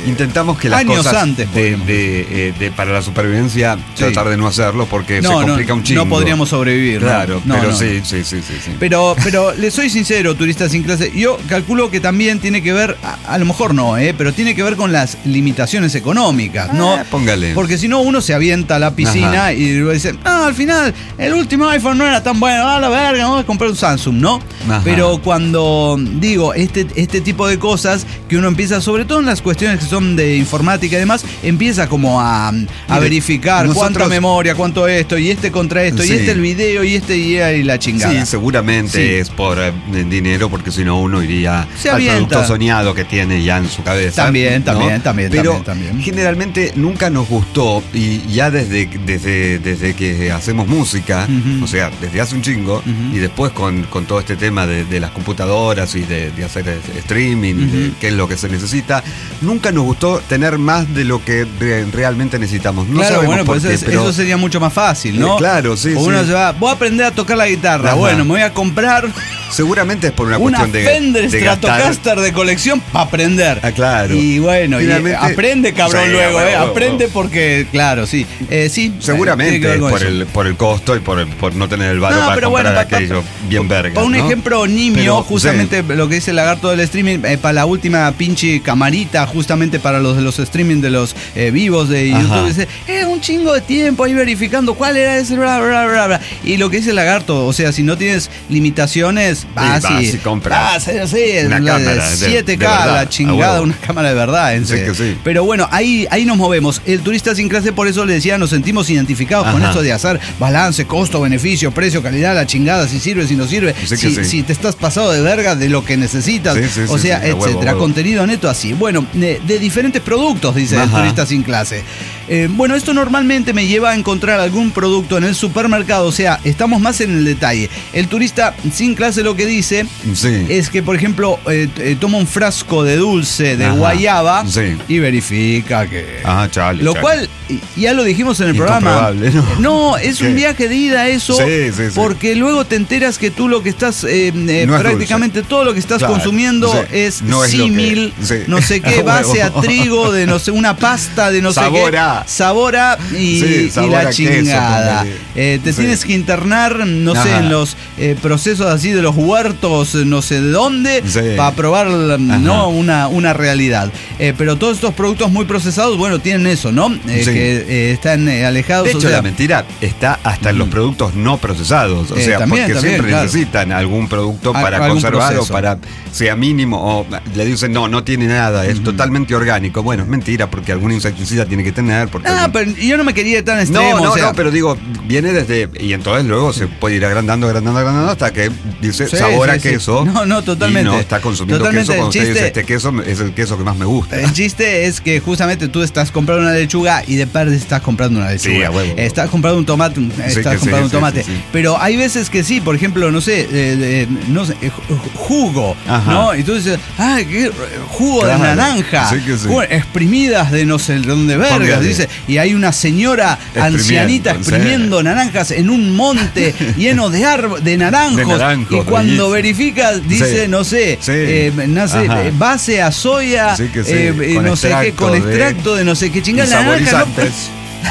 Intentamos que las años cosas antes, de, de, eh, de, para la supervivencia Sí. tratar de no hacerlo porque No, se complica no, un chingo. no podríamos sobrevivir. Claro, no, pero no. sí, sí, sí, sí, sí. Pero, pero le soy sincero, Turista Sin Clase, yo calculo que también tiene que ver, a, a lo mejor no, eh, pero tiene que ver con las limitaciones económicas, ¿no? Ah, póngale. Porque si no, uno se avienta a la piscina Ajá. y dice, ah, al final, el último iPhone no era tan bueno, a la verga, vamos a comprar un Samsung, ¿no? Ajá. Pero cuando digo este, este tipo de cosas que uno empieza, sobre todo en las cuestiones que son de informática y demás, empieza como a, a Mire, verificar nosotros- cuánta memoria, cuánto esto, y este contra esto, Sí. y este el video, y este y, y la chingada. Sí, seguramente Sí. es por eh, dinero, porque si no uno iría Se al avienta. producto soñado que tiene ya en su cabeza. También, ¿no? también, también, Pero también, también. generalmente nunca nos gustó, y ya desde, desde, desde que hacemos música, Ujú. o sea, desde hace un chingo, Ujú. y después con, con todo este tema de, de las computadoras y de, de hacer eh, streaming, y de Ujú. qué es lo que se necesita, nunca nos gustó tener más de lo que re- realmente necesitamos. No claro, sabemos bueno, por pues qué, es- pero eso sería mucho más fácil, ¿no? Eh, claro, sí, O uno sí. se va, voy a aprender a tocar la guitarra. Ajá. Bueno, me voy a comprar seguramente es por una, una cuestión de, Fender de gastar. Stratocaster de colección para aprender. Ah, claro. Y bueno, y Finalmente- aprende, cabrón, Sí, luego, bueno, ¿eh? bueno, Aprende bueno. porque, claro, sí. Eh, sí. tiene que Seguramente ver con por eso. el, por el costo y por, el- por no tener el valor No, para pero comprar bueno, pa- aquello pa- bien verga. Para un ¿no? ejemplo nimio, Pero, justamente lo que dice el lagarto del streaming, eh, para la última pinche camarita, justamente para los de los streaming de los eh, vivos de Ajá. YouTube, dice, eh, un chingo de tiempo ahí verificando cuál era ese, bla, bla, bla, bla. Y lo que dice el lagarto, o sea, si no tienes limitaciones, vas vas y, y compras vas, sí, una la de cámara de- siete K, de verdad, la chingada, a huevo. una cámara de verdad. En Sí serio. que sí. Pero bueno, ahí, ahí nos movemos. El Turista Sin Clase, por eso le decía, nos sentimos identificados con Ajá. esto de hacer balance, costo, beneficio, precio, calidad, la chingada, si sirve, si no sirve, Sí que si, sí. si te estás pasado de verga de lo que necesitas, Sí, sí, o sí, sea, sí, a huevo, etcétera. a huevo. Contenido neto así. Bueno, de, de diferentes productos, dice el Ajá. Turista Sin Clase. Eh, bueno, esto normalmente me lleva a encontrar algún producto en el supermercado, o sea, estamos más en el detalle. El Turista Sin Clase lo que dice Sí. es que, por ejemplo, eh, eh, toma un frasco de dulce de Ajá. guayaba Sí. y verifica que... Ah, chale. Lo chale. cual, y- ya lo dijimos en el programa. Incomprobable, ¿no? No, es un ¿Qué? viaje de ida eso. Sí, sí, sí. Porque luego te enteras que tú lo que estás, eh, eh, No es prácticamente dulce. todo lo que estás Claro, consumiendo sí. es No es lo que- símil, sí. no sé qué, A base a huevo. trigo, de no sé, una pasta de no Sabor sé qué. a. Sabor a y, Sí, y sabor la a queso, chingada. póngale. Eh, te Sí. tienes que internar, no sé, Ajá. en los eh, procesos así de los huertos, no sé de dónde, Sí. para probar no Ajá. una, una realidad. Eh, pero todos estos productos muy procesados, bueno, tienen eso, ¿no? Eh, Sí. Que eh, están eh, alejados. De o hecho, sea, la mentira está hasta en los productos no procesados. O Eh, sea, también, porque también, siempre claro. necesitan algún producto Al- para algún conservar proceso. o para sea mínimo. O le dicen, no, no tiene nada, es totalmente orgánico. Bueno, es mentira, porque algún insecticida tiene que tener. Porque Ah, algún- pero yo no me quería ir tan extremo. No, no, o sea, no, pero digo, viene desde. Y entonces luego se puede ir agrandando, agrandando, agrandando hasta que dice Sí, sabor sí, a sí. queso. No, no, totalmente. Y no está consumiendo Totalmente, queso. Cuando el usted dice chiste- este queso es el queso que más me gusta. El chiste es que justamente tú estás comprando una lechuga y de parte estás comprando una lechuga. Sí, a huevo. Estás comprando un tomate, estás que sí, comprando un sí, tomate. sí, sí. Pero hay veces que sí, por ejemplo, no sé, eh, de- no sé, eh, ju- jugo, Ajá. ¿no? Y tú dices, ah, qué jugo Claro, de naranja, sí que sí. jugo- exprimidas de no sé dónde vergas, Póngale. dice, y hay una señora Exprimiendo, ancianita sí. exprimiendo naranjas en un monte lleno de árboles, de naranjos, De naranjos, y cuando bellísimo. verificas dice, Sí. no sé, Sí. eh, nace, Ajá. eh, base a soya, Sí que sí, eh, eh, con no sé qué, extracto con de- extracto de no sé qué Y chingada. La naranja no- saborizantes.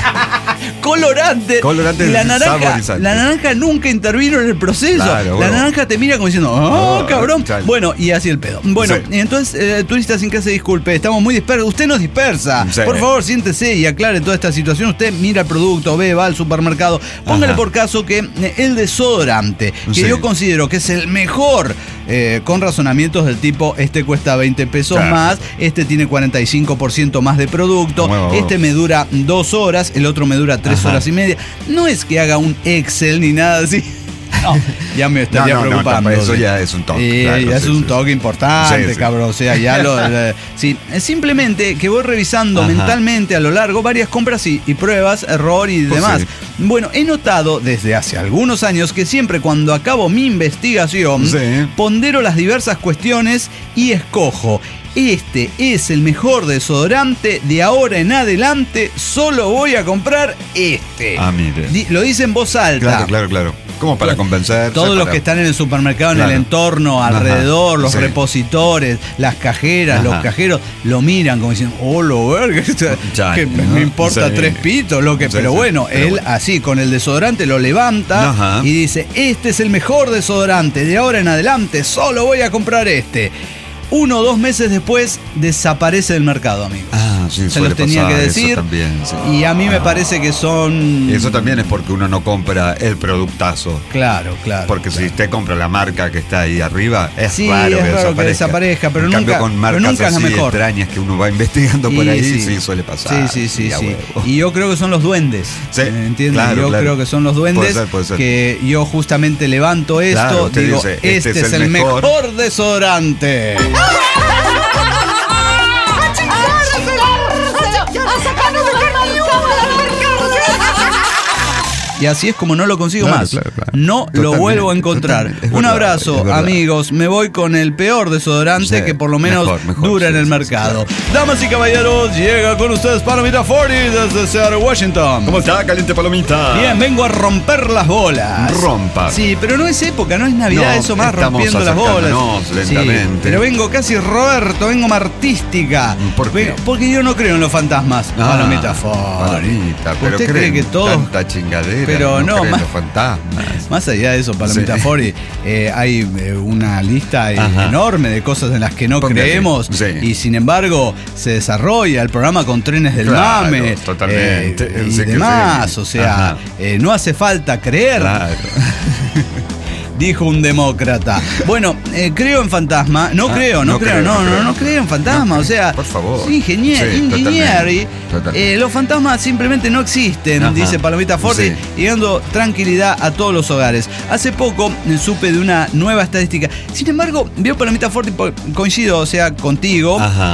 colorante. Colorantes Y la naranja, saborizantes. la naranja nunca intervino en el proceso. Claro, la bueno. naranja te mira como diciendo, oh, Oh, cabrón. chale. Bueno, y así el pedo. Bueno, Sí. y entonces, eh, Turista Sin Clase, disculpe, estamos muy dispersos. Usted nos dispersa. Sí. Por favor, siéntese y aclare toda esta situación. Usted mira el producto, ve, va al supermercado. Póngale Ajá. por caso que eh, el desodorante, que Sí. yo considero que es el mejor, eh, con razonamientos del tipo, este cuesta veinte pesos Claro. más, este tiene cuarenta y cinco por ciento más de producto, Huevo, huevo. este me dura dos horas, el otro me dura tres Ajá. horas y media. No es que haga un Excel ni nada así. No, ya me estaría No, no, no, preocupando. eso ya es un toque, Eh, claro, ya es sí, un sí, toque sí. importante, Sí, sí. cabrón. O sea, ya lo. lo- sí, es simplemente que voy revisando Ajá. mentalmente a lo largo varias compras y, y pruebas, error y Pues demás. sí. Bueno, he notado desde hace algunos años que siempre cuando acabo mi investigación, Sí. pondero las diversas cuestiones y escojo. Este es el mejor desodorante, de ahora en adelante solo voy a comprar este. Ah, mire. Di- lo dice en voz alta. Claro, claro, claro. Como para convencer. Todos los para... que están en el supermercado, claro. en el entorno, alrededor, Ajá, los sí. repositores, las cajeras, Ajá. los cajeros, lo miran como diciendo, oh, lo verga, Ya, que ¿no? me importa Sí. tres pitos, lo que. Sí, pero sí, bueno, pero él bueno. así, con el desodorante lo levanta Ajá. y dice, este es el mejor desodorante, de ahora en adelante solo voy a comprar este. Uno o dos meses después desaparece del mercado, amigos. Ah, sí, Se suele los tenía pasar, que eso decir. también, sí. Y a mí me parece que son. Eso también es porque uno no compra el productazo. Claro, claro. Porque claro. si usted compra la marca que está ahí arriba, es Sí, raro, es que, raro que desaparezca. desaparezca, pero en nunca- cambio, con pero marcas nunca es la así mejor. extrañas que uno va investigando por Y ahí, sí. sí, suele pasar. Sí, sí, sí, Y a sí. huevo. Y yo creo que son los duendes. Sí, ¿Entiendes? claro, yo claro. creo que son los duendes Puede ser, puede ser. que yo justamente levanto esto, Claro, usted digo, dice, este, este es el mejor, desodorante. Y así es como no lo consigo Claro, más. claro, claro. No lo Totalmente, vuelvo a encontrar. totalmente. Es Un verdad, abrazo, es verdad. amigos. Me voy con el peor desodorante Sí, que por lo menos mejor, mejor, dura sí, en el sí, mercado. Damas y caballeros, llega con ustedes Palomita cuarenta desde Seattle, Washington. ¿Cómo está, caliente palomita? Bien, vengo a romper las bolas. Rompa. Sí, pero no es época, no es Navidad, No, eso más estamos rompiendo las bolas. acercándonos lentamente. Sí, pero vengo casi Roberto, vengo martística. ¿Por qué? Vengo- porque yo no creo en los fantasmas. Ah, Palomita Ford. Palomita, pero ¿Usted creen cree que todo? tanta chingadera, Pero no, creen más- los fantasmas. Más allá de eso, Palomita Sí. Fori, eh, hay eh, una lista eh, Ajá. enorme de cosas en las que no Póngale. creemos Sí. y sin embargo se desarrolla el programa con trenes del Claro, mame totalmente. eh, y Sí que demás, sí. o sea, Ajá. eh, no hace falta creer, Claro. dijo un demócrata. Bueno, eh, creo en fantasma, no Ah, creo, no, no creo, creo, no, no no, creo. no creo en fantasma, No o sea, por favor. ingenier, Sí, ingenieri, totalmente, totalmente. eh, los fantasmas simplemente no existen, Ajá. dice Palomita Forti, Sí. y dando tranquilidad a todos los hogares. Hace poco eh, supe de una nueva estadística. Sin embargo, veo Palomita Forti, po- coincido, o sea, contigo. Ajá.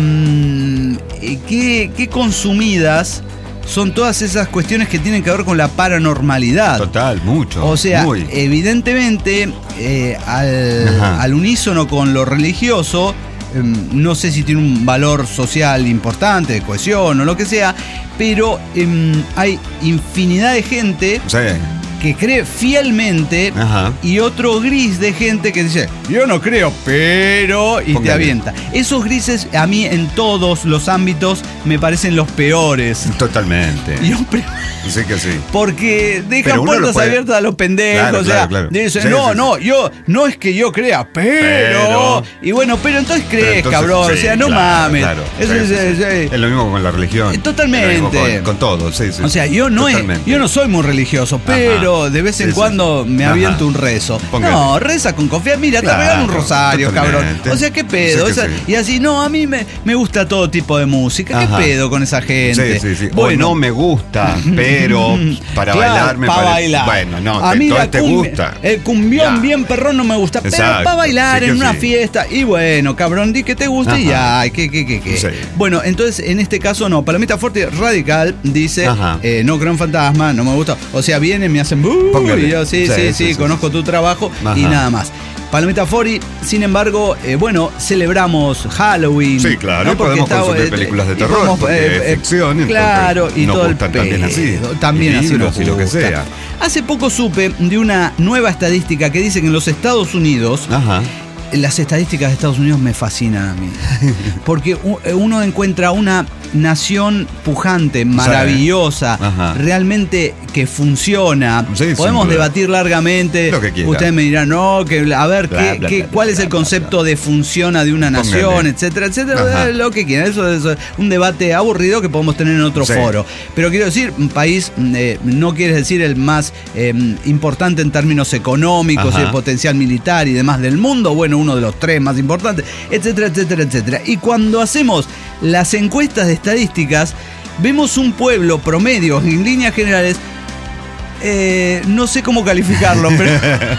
Mm, eh, ¿qué, qué consumidas son todas esas cuestiones que tienen que ver con la paranormalidad? Total, mucho. O sea, muy. evidentemente, eh, al, Ajá. al unísono con lo religioso, eh, no sé si tiene un valor social importante, de cohesión o lo que sea, pero eh, hay infinidad de gente Sí. que cree fielmente Ajá. y otro gris de gente que dice, yo no creo, pero... y te Póngale. avienta. Esos grises a mí en todos los ámbitos me parecen los peores. Totalmente. Yo pre- Sí que sí. Porque dejan Pero uno lo puertas puede- abiertas a los pendejos. Claro, o sea, claro, claro. dicen, Sí, no, sí, no, sí. yo, no es que yo crea, pero. Pero- Y bueno, pero entonces Pero crees, entonces, cabrón. sí, o sea, no claro, mames. claro. Eso Sí, es, sí, es- sí. es- Es lo mismo con la religión. Eh, totalmente. Es lo mismo Con, con todo, sí, sí. O sea, yo no, es, Totalmente. yo no soy muy religioso, pero de vez en Sí, sí, cuando sí. me Ajá. aviento un rezo. Póngale. No, reza con confianza. Mira, Claro, te regalo un rosario, totalmente. cabrón. O sea, ¿qué pedo? Sí que Esa- sí. Y así, no, a mí me, me gusta todo tipo de música. ¿Qué Ajá. pedo con esa gente? Sí, sí, sí. Bueno, O no me gusta, pero para Claro, bailar me pa' parece. bailar. Bueno, no, a te- mí la entonces te cumbia- gusta. El cumbión Ya. bien perrón no me gusta, pero Exacto, para bailar sí que en una sí. fiesta. Y bueno, cabrón, di que te guste y Ajá. ya. ¿Qué, qué, qué, qué? Sí. Bueno, entonces en este caso no. Palomita Fuerte Radical dice: Ajá. eh, no creo en fantasma, no me gusta. O sea, vienen, me hacen "Bú", Póngale. y yo sí, sí, Sí, sí, sí, sí, conozco sí. tu trabajo Ajá. y nada más. Palomita Fori, sin embargo, eh, bueno, celebramos Halloween. Sí, claro, ¿no? Porque podemos consumir películas de y terror, podemos, porque es ficción, entonces claro, y nos todo el gustan también así. pedo, también Y así libros nos y lo que gusta. sea. Hace poco supe de una nueva estadística que dice que en los Estados Unidos, Ajá. las estadísticas de Estados Unidos me fascinan a mí. Porque u- uno encuentra una nación pujante, maravillosa, Ajá. realmente que funciona. Sí, sin Podemos duda. debatir largamente. Lo que quiera. Ustedes me dirán, no, que a ver, Bla, qué, bla, qué- bla, cuál bla, es el bla, concepto de funciona de una Póngale. nación, etcétera, etcétera, Ajá. lo que quieran. Eso, eso es un debate aburrido que podemos tener en otro Sí. foro. Pero quiero decir, un país eh, no quiere decir el más eh, importante en términos económicos Ajá. y el potencial militar y demás del mundo, bueno, uno de los tres más importantes, etcétera, etcétera, etcétera. Y cuando hacemos las encuestas de estadísticas, vemos un pueblo promedio en líneas generales. Eh, no sé cómo calificarlo, pero.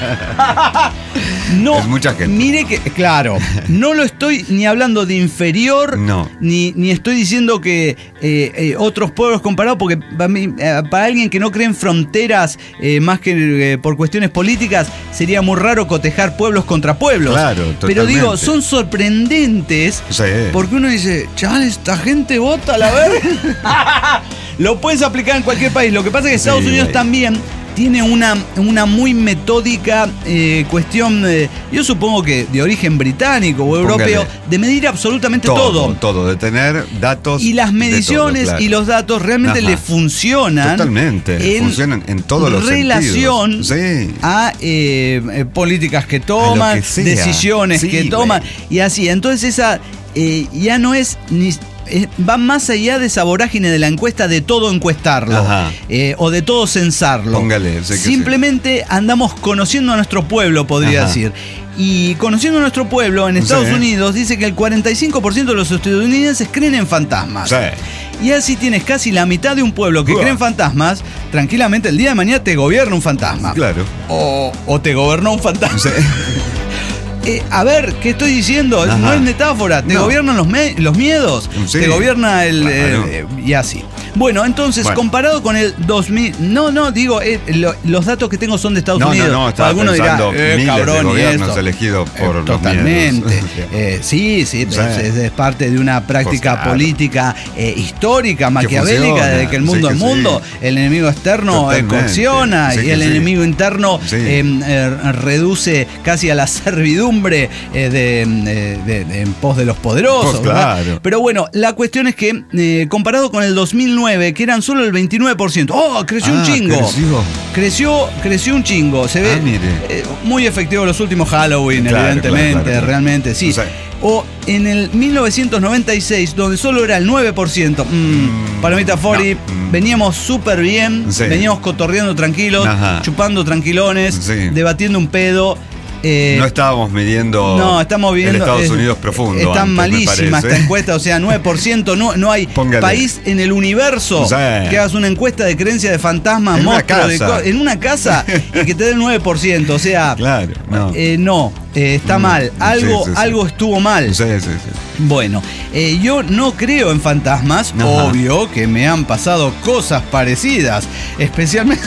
No, Es mucha gente. mire que, claro, no lo estoy ni hablando de inferior, No. ni, ni estoy diciendo que eh, eh, otros pueblos comparados, porque para, mí, eh, para alguien que no cree en fronteras, eh, más que eh, por cuestiones políticas, sería muy raro cotejar pueblos contra pueblos. Claro, Pero digo, totalmente. son sorprendentes Sí. porque uno dice, chaval, esta gente vota a la verga. Lo puedes aplicar en cualquier país. Lo que pasa es que Estados Sí, Unidos güey. también tiene una, una muy metódica eh, cuestión, eh, yo supongo que de origen británico o europeo, Póngale. de medir absolutamente todo. Todo, todo, de tener datos. Y las mediciones de todo, claro. y los datos realmente Ajá. le funcionan. Totalmente, en funcionan en todos los relación sentidos. Sí. a eh, eh, políticas que toman, que sea. decisiones Sí, que toman, güey. y así. Entonces esa eh, ya no es ni... eh, va más allá de esa vorágine de la encuesta de todo encuestarlo eh, o de todo censarlo. Póngale, sé que Simplemente sí. andamos conociendo a nuestro pueblo, podría Ajá. decir. Y conociendo a nuestro pueblo, en Estados Sí. Unidos dice que el cuarenta y cinco por ciento de los estadounidenses creen en fantasmas. Sí. Y así tienes casi la mitad de un pueblo que Uah. cree en fantasmas, tranquilamente el día de mañana te gobierna un fantasma. Claro. O, o te gobernó un fantasma. Sí. Eh, a ver, ¿qué estoy diciendo? Ajá. No es metáfora. Te No. gobiernan los, me- los miedos. Sí. Te gobierna el... Claro. eh, eh, y así. Bueno, entonces, Bueno. comparado con el dos mil... No, no, digo, eh, lo- los datos que tengo son de Estados No, Unidos. no, no, estaba Alguno dirá, pensando eh, miles cabrón, de y gobiernos esto. elegidos por Eh, los Totalmente. miedos. Eh, sí, sí, Sí. Es, es parte de una práctica Pues claro. política eh, histórica, maquiavélica, funciona. desde que el mundo Sí es que mundo. sí. El enemigo externo eh, Totalmente. coacciona Sí y que el sí. enemigo interno Sí. eh, eh, reduce casi a la servidumbre eh, de, eh, de- de- en pos de los poderosos. Pues ¿verdad? claro. Pero bueno, la cuestión es que eh, comparado con el dos mil nueve, que eran solo el veintinueve por ciento, ¡oh! Creció un Ah, chingo. creció. Creció, creció un chingo. Se ve Ah, mire. eh, muy efectivo los últimos Halloween, Claro, evidentemente, claro, claro. realmente, sí. O sea, O en el mil novecientos noventa y seis, donde solo era el nueve por ciento. Mm, Palomita Fori, no, mm. veníamos súper bien, Sí. veníamos cotorreando tranquilos, Ajá. chupando tranquilones, Sí. debatiendo un pedo. eh, No estábamos midiendo no, estamos viendo. el Estados es- Unidos profundo. Está antes, me malísima parece. esta encuesta, o sea, nueve por ciento. No, no hay Póngale. país en el universo Sí. que hagas una encuesta de creencia de fantasmas, En una monstruos, de casa. co- en una casa y que te dé el nueve por ciento. O sea, Claro, no. eh, no, eh, está Mm, mal. Algo, sí, sí, sí. algo estuvo mal. Sí, sí, sí. Bueno, eh, yo no creo en fantasmas, Ajá. obvio que me han pasado cosas parecidas, especialmente...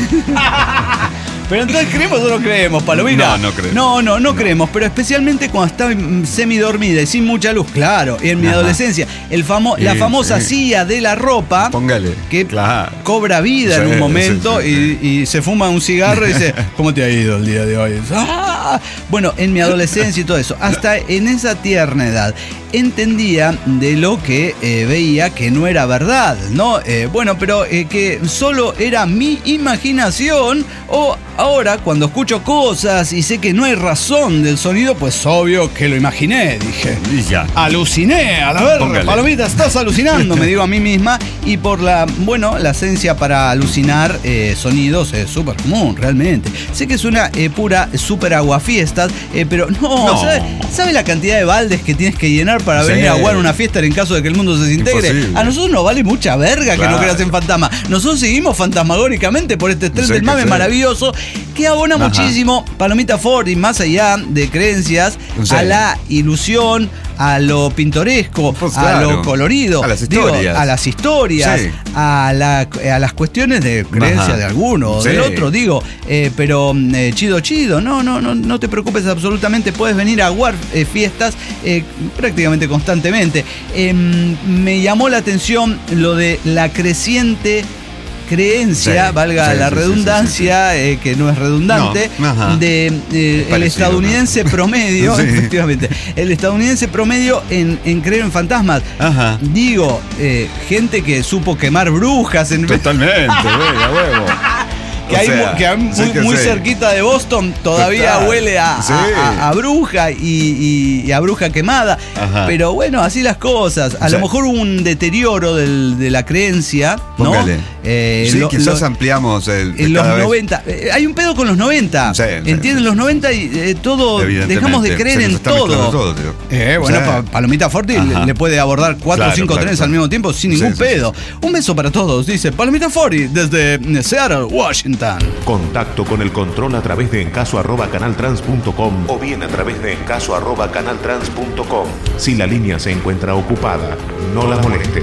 Pero entonces creemos o no creemos, Palomina. No, no creemos. No, no, no, creemos, pero especialmente cuando estaba mm, semidormida y sin mucha luz, claro. Y en mi Ajá. adolescencia, el famo la Sí, famosa sí. silla de la ropa Póngale. que Claro. cobra vida en Sí, un momento sí, sí, y, y se fuma un cigarro y dice, ¿cómo te ha ido el día de hoy? ¡Ah! Bueno, en mi adolescencia y todo eso, hasta en esa tierna edad, entendía de lo que eh, veía que no era verdad, ¿no? Eh, bueno, pero eh, que solo era mi imaginación o ahora cuando escucho cosas y sé que no hay razón del sonido, pues obvio que lo imaginé, dije. Y ya. Aluciné, a la verga, Póngale. Palomita, estás alucinando, me digo a mí misma. Y por la, bueno, la esencia para alucinar eh, sonidos es súper común, realmente. Sé que suena eh, pura, súper aguafiestas, eh, pero no, No. ¿sabe, sabe la cantidad de baldes que tienes que llenar para Sí. venir a jugar una fiesta en caso de que el mundo se desintegre? Imposible. A nosotros nos vale mucha verga que no Claro. creas en fantasma. Nosotros seguimos fantasmagóricamente por este tren Sí del que mame sí. maravilloso que abona Ajá. muchísimo, Palomita Ford, y más allá de creencias, Sí. a la ilusión, a lo pintoresco, Pues a claro. lo colorido, A las digo, historias. a las historias, Sí. a, la- a las cuestiones de creencia Ajá. de alguno o Sí. del otro, digo, eh, pero eh, chido, chido, no, no, no, no te preocupes absolutamente, puedes venir a jugar eh, fiestas eh, prácticamente constantemente. Eh, me llamó la atención lo de la creciente creencia, Sí, valga sí, la sí, sí, redundancia, eh, que no es redundante, No, ajá. de eh, el Parecido, estadounidense ¿no? promedio, Sí. efectivamente, el estadounidense promedio en, en creer en fantasmas. Ajá. Digo, eh, gente que supo quemar brujas en Totalmente, güey, a huevo. que O hay, sea, mu- que hay sí muy, que muy sí. cerquita de Boston todavía Total. huele a, Sí. a- a- a bruja y, y- y a bruja quemada. Ajá. Pero bueno, así las cosas. A Sí. lo mejor hubo un deterioro del- de la creencia, ¿no? Póngale. Eh, Sí, lo- quizás lo- ampliamos el. en los cada vez- noventa. Eh, hay un pedo con los noventa. Sí, sí, ¿Entienden? sí. Los noventa y eh, todo. Evidentemente. Dejamos de creer Se nos en está mezclando todo. todo, tío. Eh, bueno, Sí. pa- Palomita Forti le, Ajá. le puede abordar cuatro o Claro, cinco claro, trenes claro. al mismo tiempo sin Sí, ningún sí, pedo. Un beso para todos, dice Palomita Forti desde eh, Seattle, Washington. Contacto con el control a través de encaso arroba canaltrans punto com o bien a través de encaso arroba canaltrans punto com. Si la línea se encuentra ocupada, no la moleste.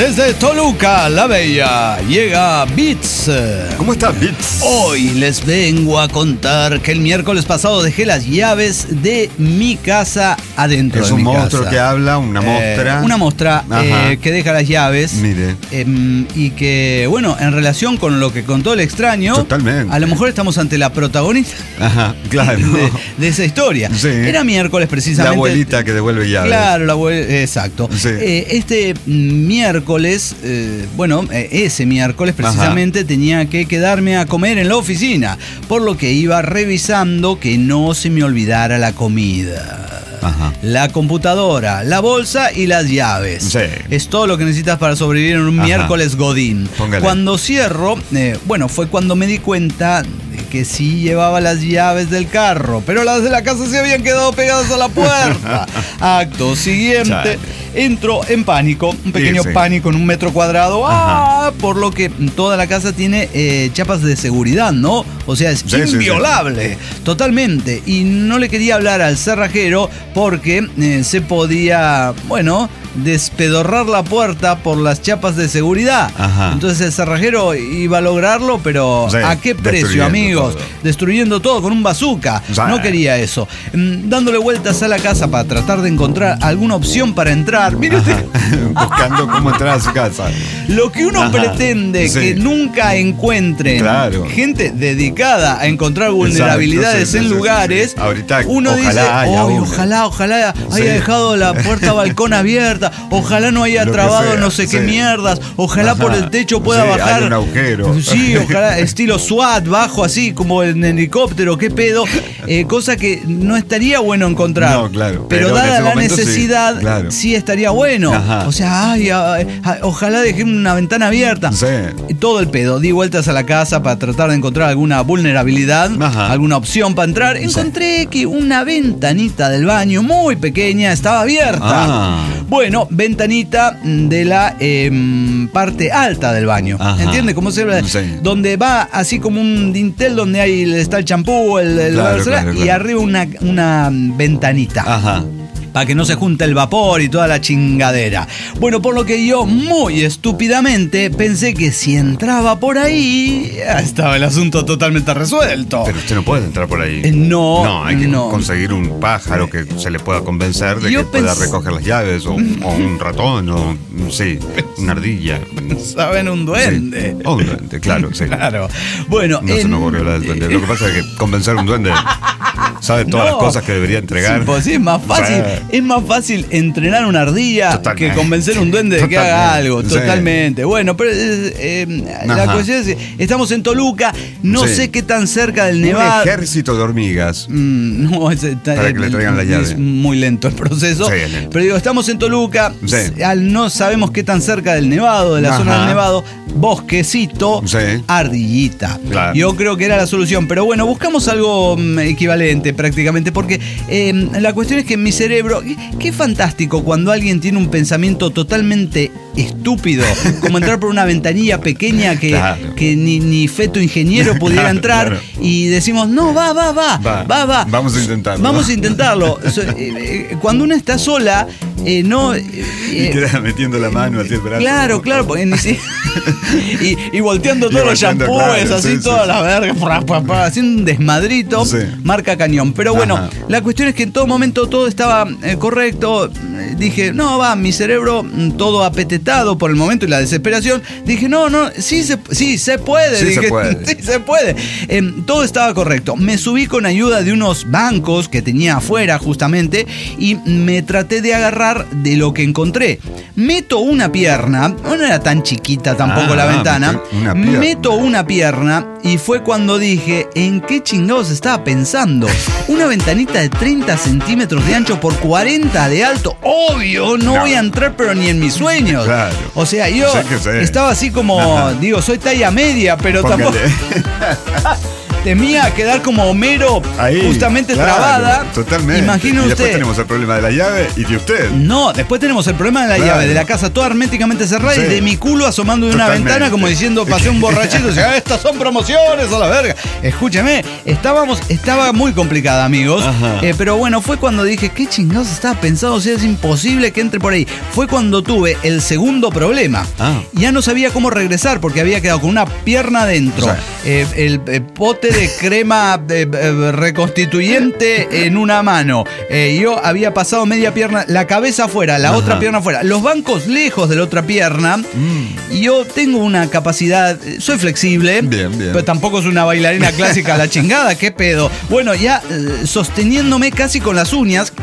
Desde Toluca, la Bella, llega Beats. ¿Cómo está Beats? Hoy les vengo a contar que el miércoles pasado dejé las llaves de mi casa adentro es de mi casa. Es un monstruo que habla, una mostra. Eh, una mostra eh, que deja las llaves. Mire. Eh, y que, bueno, en relación con lo que contó el extraño, totalmente, a lo mejor estamos ante la protagonista. Ajá, claro. de, de esa historia. Sí. Era miércoles precisamente. La abuelita que devuelve llaves. Claro, la abuelita, exacto. Sí. Eh, este miércoles, eh, bueno, eh, ese miércoles precisamente Ajá. tenía que quedarme a comer en la oficina, por lo que iba revisando que no se me olvidara la comida. Ajá. La computadora, la bolsa y las llaves. Sí. Es todo lo que necesitas para sobrevivir en un Ajá. miércoles godín. Póngale. Cuando cierro, eh, bueno, fue cuando me di cuenta de que sí llevaba las llaves del carro, pero las de la casa se habían quedado pegadas a la puerta. Acto siguiente, Chale. entro en pánico, un pequeño sí, sí. pánico en un metro cuadrado, ah, por lo que toda la casa tiene eh, chapas de seguridad, ¿no? O sea, es sí, inviolable, sí, sí. totalmente. Y no le quería hablar al cerrajero porque eh, se podía, bueno, despedorrar la puerta por las chapas de seguridad. Ajá. Entonces el cerrajero iba a lograrlo, pero sí, ¿a qué precio, amigos? Todo. Destruyendo todo con un bazooka. Sí. No quería eso. Dándole vueltas a la casa para tratar de encontrar alguna opción para entrar. Mire usted. Buscando cómo entrar a su casa. Lo que uno Ajá. pretende sí. que nunca encuentren claro. gente dedicada a encontrar vulnerabilidades Exacto, sí, en sí, lugares. Sí, sí. Ahorita, uno ojalá dice, haya oh, ojalá, ojalá sí. haya dejado la puerta balcón abierta. Ojalá no haya Lo trabado no sé sí. qué mierdas. Ojalá Ajá. por el techo pueda sí, bajar. Hay un agujero. Sí, ojalá estilo SWAT, bajo así como en helicóptero, qué pedo. Eh, cosa que no estaría bueno encontrar. No, claro. Pero, pero dada la necesidad, sí, claro. sí estaría bueno. Ajá. O sea, ay, ay, ay, ojalá dejé una ventana abierta. Sí. Todo el pedo. Di vueltas a la casa para tratar de encontrar alguna vulnerabilidad, Ajá. alguna opción para entrar. Encontré sí. que una ventanita del baño muy pequeña estaba abierta. Ah. Bueno, ventanita de la eh, parte alta del baño. ¿Entiendes cómo se ve? Sí. Donde va así como un dintel donde ahí está el champú, el, el claro, claro, y claro. arriba una, una ventanita. Ajá. Para que no se junte el vapor y toda la chingadera. Bueno, por lo que yo muy estúpidamente pensé que si entraba por ahí, ya estaba el asunto totalmente resuelto. Pero usted no puede entrar por ahí. Eh, no, No, hay que no. conseguir un pájaro que se le pueda convencer de yo que pueda pens... recoger las llaves, o, o un ratón, o sí, una ardilla. ¿Saben? Un duende. Sí. O un duende, claro, sí. Claro. Bueno, no en... se me ocurrió la del duende. Lo que pasa es que convencer a un duende sabe todas no, las cosas que debería entregar. Sí, pues sí, es más fácil. O sea, es más fácil entrenar una ardilla totalmente. Que convencer a un duende de que haga algo. Totalmente. Sí. Bueno, pero eh, la cuestión es que estamos en Toluca. No sí. sé qué tan cerca del Nevado. Un ejército de hormigas. Mm, no, es, para eh, que le traigan la llave. Es muy lento el proceso. Sí, lento. Pero digo, estamos en Toluca. Sí. No sabemos qué tan cerca del Nevado, de la Ajá. zona del Nevado. Bosquecito, sí. ardillita. Claro. Yo creo que era la solución. Pero bueno, buscamos algo um, equivalente prácticamente. Porque eh, la cuestión es que en mi cerebro. Qué, qué fantástico cuando alguien tiene un pensamiento totalmente estúpido, como entrar por una ventanilla pequeña que, claro. que ni, ni feto ingeniero pudiera claro, entrar claro. y decimos, no, va, va, va, va, va, va. Vamos a intentarlo. Vamos a intentarlo. Cuando uno está sola, eh, no... Eh, y queda metiendo la mano hacia el brazo. Claro, ¿no? Claro, porque ni si, y, y volteando todos los shampoos, claro, así, sí, todas sí, las vergas, haciendo un desmadrito, sí. marca cañón. Pero bueno, Ajá. la cuestión es que en todo momento todo estaba eh, correcto. Dije, no, va, mi cerebro todo apetetado por el momento y la desesperación. Dije, no, no, sí se, sí, se puede. Sí, Dije, se puede. Sí se puede. Eh, todo estaba correcto. Me subí con ayuda de unos bancos que tenía afuera justamente y me traté de agarrar de lo que encontré. Meto una pierna, no era tan chiquita tampoco ah, la ventana, una meto una pierna y fue cuando dije, ¿en qué chingados estaba pensando? Una ventanita de treinta centímetros de ancho por cuarenta de alto, obvio, no, no. voy a entrar pero ni en mis sueños. Claro. O sea, yo sé que sé. estaba así como, Ajá. digo, soy talla media, pero Póngale. tampoco... temía quedar como Homero, Ahí, justamente claro, trabada. Totalmente. Imagine y usted. después tenemos el problema de la llave y de usted. No, después tenemos el problema de la Claro. llave, de la casa toda herméticamente cerrada, Sí. y de mi culo asomando de una Totalmente. ventana como diciendo, pasé un borrachito y decía, estas son promociones a la verga. Escúcheme, estábamos, estaba muy complicada, amigos. Eh, pero bueno, fue cuando dije, ¿qué chingados estaba pensando? O sea, es imposible que entre por ahí. Fue cuando tuve el segundo problema. Ah. Ya no sabía cómo regresar porque había quedado con una pierna adentro, O sea. eh, el, eh, pote de crema eh, eh, reconstituyente en una mano. Eh, yo había pasado media pierna, la cabeza afuera, la Ajá. otra pierna afuera, los bancos lejos de la otra pierna. Mm. Y yo tengo una capacidad, eh, soy flexible, Bien, bien. pero tampoco es una bailarina clásica a la chingada, qué pedo. Bueno, ya eh, sosteniéndome casi con las uñas.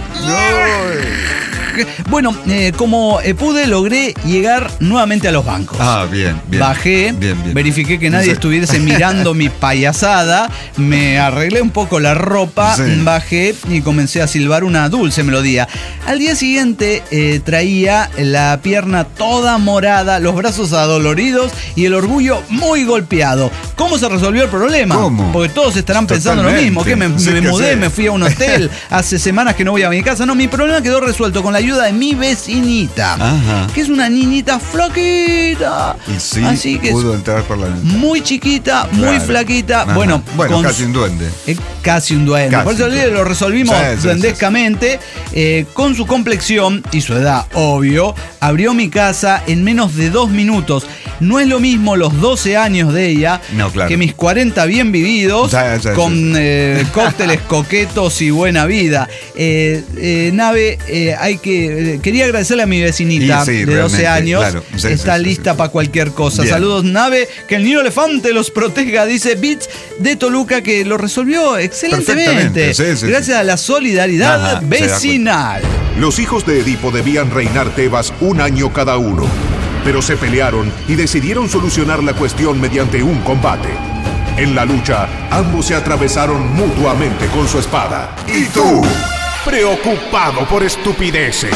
Bueno, eh, como eh, pude, logré llegar nuevamente a los bancos. Ah, bien, bien. Bajé, Bien, bien. verifiqué que nadie Sí. estuviese mirando mi payasada, me arreglé un poco la ropa, Sí. bajé y comencé a silbar una dulce melodía. Al día siguiente eh, traía la pierna toda morada, los brazos adoloridos y el orgullo muy golpeado. ¿Cómo se resolvió el problema? ¿Cómo? Porque todos estarán pensando lo Totalmente. mismo. ¿Qué? Me, Sí, me que mudé, sí. me fui a un hotel, hace semanas que no voy a mi casa. No, mi problema quedó resuelto con la ayuda de mi vecinita, Ajá. que es una niñita flaquita. Y sí, Así que pudo es entrar por la ventana. muy chiquita, muy Claro. flaquita. Ajá. Bueno, bueno con casi un duende. eh, casi un duende. Casi Por eso un duende. lo resolvimos Sí, sí, duendescamente. Eh, con su complexión y su edad, obvio, abrió mi casa en menos de dos minutos. No es lo mismo los doce años de ella No, claro. que mis cuarenta bien vividos, Sí, sí, con sí, sí. eh, cócteles coquetos y buena vida. Eh, eh, Nave, eh, hay que eh, quería agradecerle a mi vecinita Y sí, de doce realmente, años. claro. Sí, Está sí, sí, lista sí. para cualquier cosa. Bien. Saludos, Nave, que el niño elefante los proteja, dice Beats de Toluca, que lo resolvió excelentemente. Perfectamente, sí, sí, gracias sí. a la solidaridad Ajá, se da cuenta. vecinal. Los hijos de Edipo debían reinar Tebas un año cada uno, pero se pelearon y decidieron solucionar la cuestión mediante un combate. En la lucha, ambos se atravesaron mutuamente con su espada. ¿Y tú? Preocupado por estupideces.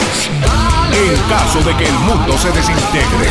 En caso de que el mundo se desintegre.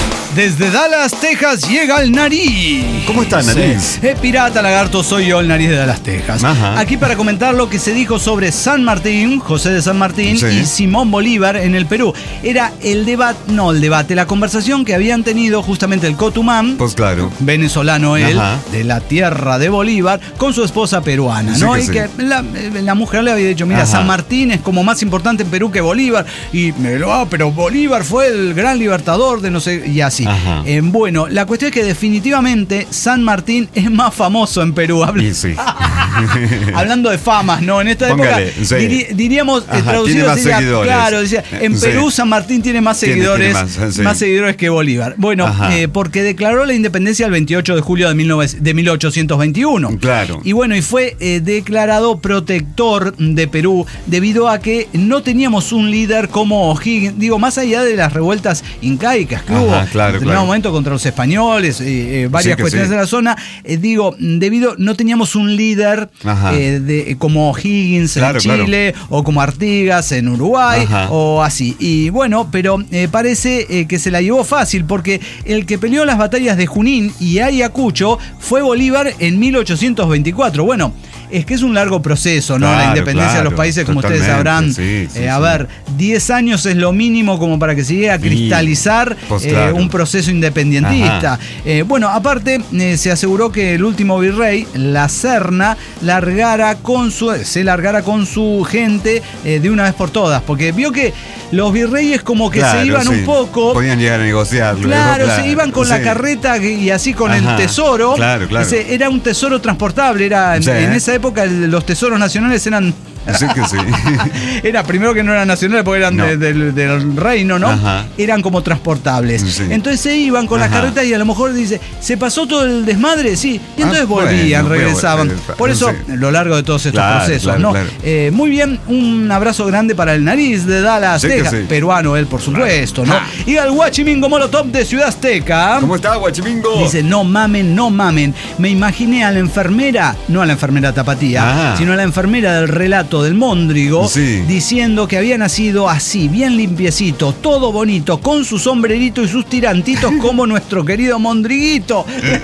Desde Dallas, Texas, llega el Nariz. ¿Cómo está, Nariz? Sí. Eh, pirata, lagarto, soy yo, el Nariz de Dallas, Texas. Ajá. Aquí para comentar lo que se dijo sobre San Martín, José de San Martín, Sí. y Simón Bolívar en el Perú. Era el debate, no el debate, la conversación que habían tenido justamente el Cotumán, Pues claro. venezolano él, Ajá. de la tierra de Bolívar, con su esposa peruana, Sí ¿no? que y sí. que la, la mujer le había dicho, mira, Ajá. San Martín es como más importante en Perú que Bolívar. Y me lo, ah, pero Bolívar fue el gran libertador de no sé, y así. Ajá. Eh, bueno, la cuestión es que definitivamente San Martín es más famoso en Perú. Habla- Y sí. Hablando de famas, ¿no? En esta Póngale, época sí. diri- diríamos, eh, Ajá, traducido tiene más sería, seguidores. claro, decía, en Sí. Perú San Martín tiene más Tiene- seguidores, tiene más, sí. más seguidores que Bolívar. Bueno, Ajá. eh, porque declaró la independencia el veintiocho de julio de, mil novecientos de mil ochocientos veintiuno. Claro. Y bueno, y fue eh, declarado protector de Perú debido a que no teníamos un líder como O'Higgins, digo, más allá de las revueltas incaicas que Ajá, hubo claro, en determinado claro. momento contra los españoles, eh, eh, varias Sí que cuestiones sí. de la zona, eh, digo, debido, no teníamos un líder Ajá. eh, de, como O'Higgins Claro, en Chile, o como Artigas en Uruguay, Ajá. o así. Y bueno, pero eh, parece eh, que se la llevó fácil, porque el que peleó las batallas de Junín y Ayacucho fue Bolívar en mil ochocientos veinticuatro. Bueno, es que es un largo proceso, ¿no? Claro, la independencia de los claro, países, como ustedes totalmente, sabrán. sí, sí, eh, a sí. ver, diez años es lo mínimo como para que se llegue a cristalizar pues, eh, claro. un proceso independentista. Ajá. Eh, bueno, aparte, eh, se aseguró que el último virrey, la Serna, largara con su, se largara con su gente eh, de una vez por todas, porque vio que los virreyes como que Claro, se iban sí. un poco. Podían llegar a negociar. luego, Claro, se iban con la sí. carreta y así con Ajá, el tesoro. claro, claro. Ese era un tesoro transportable. Era, en, Sí. en esa época el- los tesoros nacionales eran. Sí que sí. Era primero que no eran nacionales porque eran No. de- del, del reino, ¿no? Ajá. Eran como transportables. Sí. Entonces se iban con las Ajá. carretas y a lo mejor dice, ¿se pasó todo el desmadre? Sí. Y entonces Ah, volvían, bueno, regresaban. bueno, Por eso, sí. a lo largo de todos estos Claro, procesos, claro, ¿no? claro. Eh, muy bien, un abrazo grande para el Nariz de Dallas, Sí que Texas. sí. Peruano él, por supuesto, ¿no? Ja. Y al Guachimingo Molotov de Ciudad Azteca. ¿Cómo está, Guachimingo? Dice, no mamen, no mamen. Me imaginé a la enfermera, no a la enfermera tapatía, Ah. sino a la enfermera del relato foto del Móndrigo, sí, diciendo que había nacido así, bien limpiecito, todo bonito, con su sombrerito y sus tirantitos como nuestro querido Mondriguito.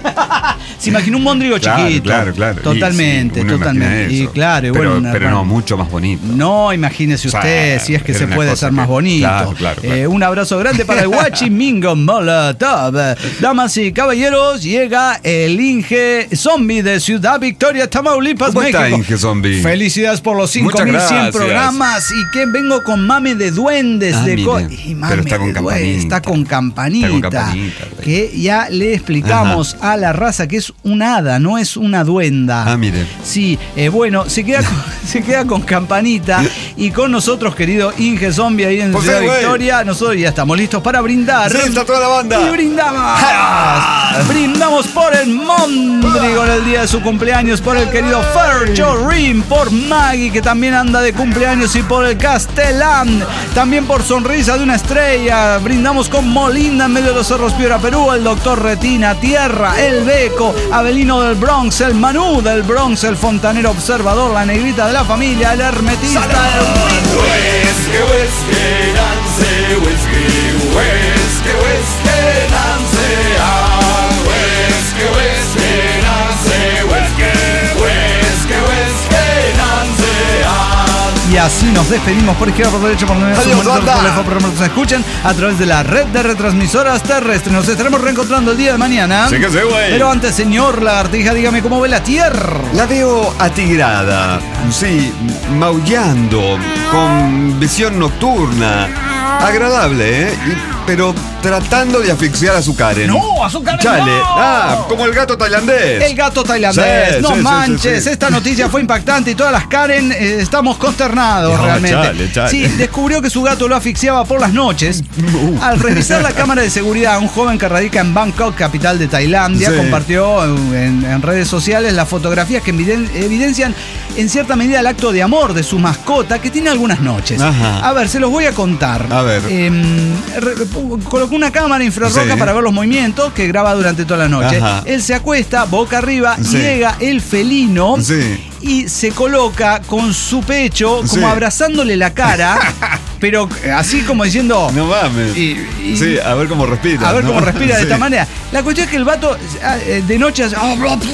Se imaginó un Móndrigo claro, chiquito. Claro, claro. Totalmente, y sí, totalmente. Y claro, y pero, bueno, pero una, no, mucho más bonito. No, imagínese usted, sí, si es que se una puede cosa ser más que, bonito. Claro, claro, claro. Eh, un abrazo grande para el Guachimingo Molotov. Damas y caballeros, llega el Inge Zombie de Ciudad Victoria, Tamaulipas, ¿Cómo México. está, Inge Zombie? Felicidades por los cinco mil cien programas. Y que vengo con mame de duendes. Ah, de mire, co- y mame pero está con de duendes, campanita. está con campanita. Está con campanita, que ya le explicamos Ajá. a la raza que es una hada, no es una duenda. Ah, mire. Sí, eh, bueno, se queda, con, se queda con campanita. Y con nosotros, querido Inge Zombie, ahí en pues Ciudad sí, Victoria, nosotros ya estamos listos para brindar. Sí, está toda la banda. Y brindamos. Brindamos por el Móndrigo en el día de su cumpleaños, por el querido Fercho Rim, por Maggie, que también anda de cumpleaños, y por el Castellán, también por Sonrisa de una Estrella. Brindamos con Molinda en medio de los cerros Piedra Perú, el Doctor Retina, Tierra, el Beco, Abelino del Bronx, el Manú del Bronx, el Fontanero Observador, la Negrita de la Familia, el Hermetista del Whisky, whisky, Nancy, whisky, whisky, whisky, Nancy, ah, whisky, whisky, Nancy, whisky, whisky, whisky, Nancy, ah. Y así nos despedimos por izquierda, por derecha, por derecha, Adiós, por banda. por nos escuchan a través de la red de retransmisoras terrestres. Nos estaremos reencontrando el día de mañana. Sí que sí, güey. Pero antes, señor Lagartija, dígame cómo ve la Tierra. La veo atigrada, sí, maullando, con visión nocturna. Agradable, ¿eh? Y, pero tratando de asfixiar a su Karen. No, a su Karen Chale. no. Ah, como el gato tailandés. El gato tailandés, Sí, no sí, sí, manches, sí, sí. esta noticia fue impactante y todas las Karen eh, estamos consternados No, realmente. chale, chale. Sí, descubrió que su gato lo asfixiaba por las noches. Al revisar la cámara de seguridad, un joven que radica en Bangkok, capital de Tailandia, Sí. compartió en, en redes sociales las fotografías que eviden- evidencian en cierta medida el acto de amor de su mascota, que tiene algunas noches. Ajá. A ver, se los voy a contar. A ver. Eh, re- colocó una cámara infrarroja Sí. para ver los movimientos que graba durante toda la noche. Ajá. Él se acuesta boca arriba, Sí. llega el felino Sí. y se coloca con su pecho como Sí. abrazándole la cara, pero así como diciendo... No mames. Y- y- sí, a ver cómo respira. A ver ¿no? cómo respira de Sí. esta manera. La cuestión es que el vato eh, de noche hace...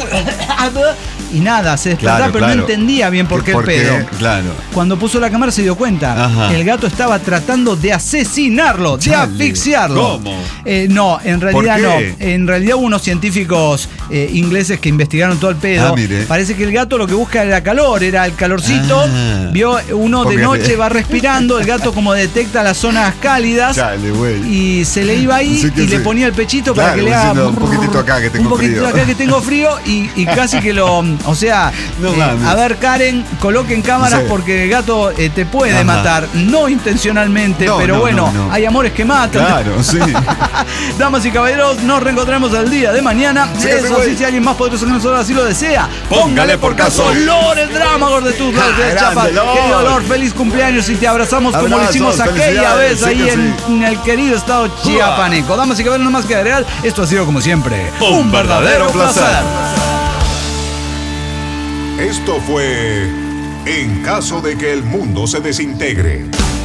Y nada, se despertaba, Claro, pero claro. no entendía bien por qué el pedo. Claro. Cuando puso la cámara se dio cuenta. Ajá. El gato estaba tratando de asesinarlo, de Chale. asfixiarlo. ¿Cómo? Eh, no, en realidad ¿Por no. qué? En realidad hubo unos científicos eh, ingleses que investigaron todo el pedo. Ah, mire. Parece que el gato lo que busca era calor, era el calorcito. Ah. Vio uno de Porque- noche, va respirando, el gato como detecta las zonas cálidas. Chale, güey. Y se le iba ahí Sí que y le sí. ponía el pechito para Claro, que le haga diciendo, un poquitito acá que tengo un poquitito frío. acá que tengo frío y, y casi que lo, o sea, No eh, mames. a ver Karen, coloquen cámaras Sí. porque el gato eh, te puede Ajá. matar, no intencionalmente, No, pero no, bueno, no, no. hay amores que matan. Claro, sí. Damas y caballeros, nos reencontraremos el día de mañana. Sí que sí, Eso güey. sí, si alguien más poderoso que nosotros así lo desea, Póngale por caso. Lore, el drama de tus Ja, de Chapa. grande, Lord. Querido Lord, feliz cumpleaños y te abrazamos como lo Abrazos, hicimos aquella felicidades, vez sí ahí que en, sí. en el querido estado chiapaneco. Damas y caballeros, no más que agregar, esto ha sido como siempre Un verdadero placer. Esto fue En caso de que el mundo se desintegre.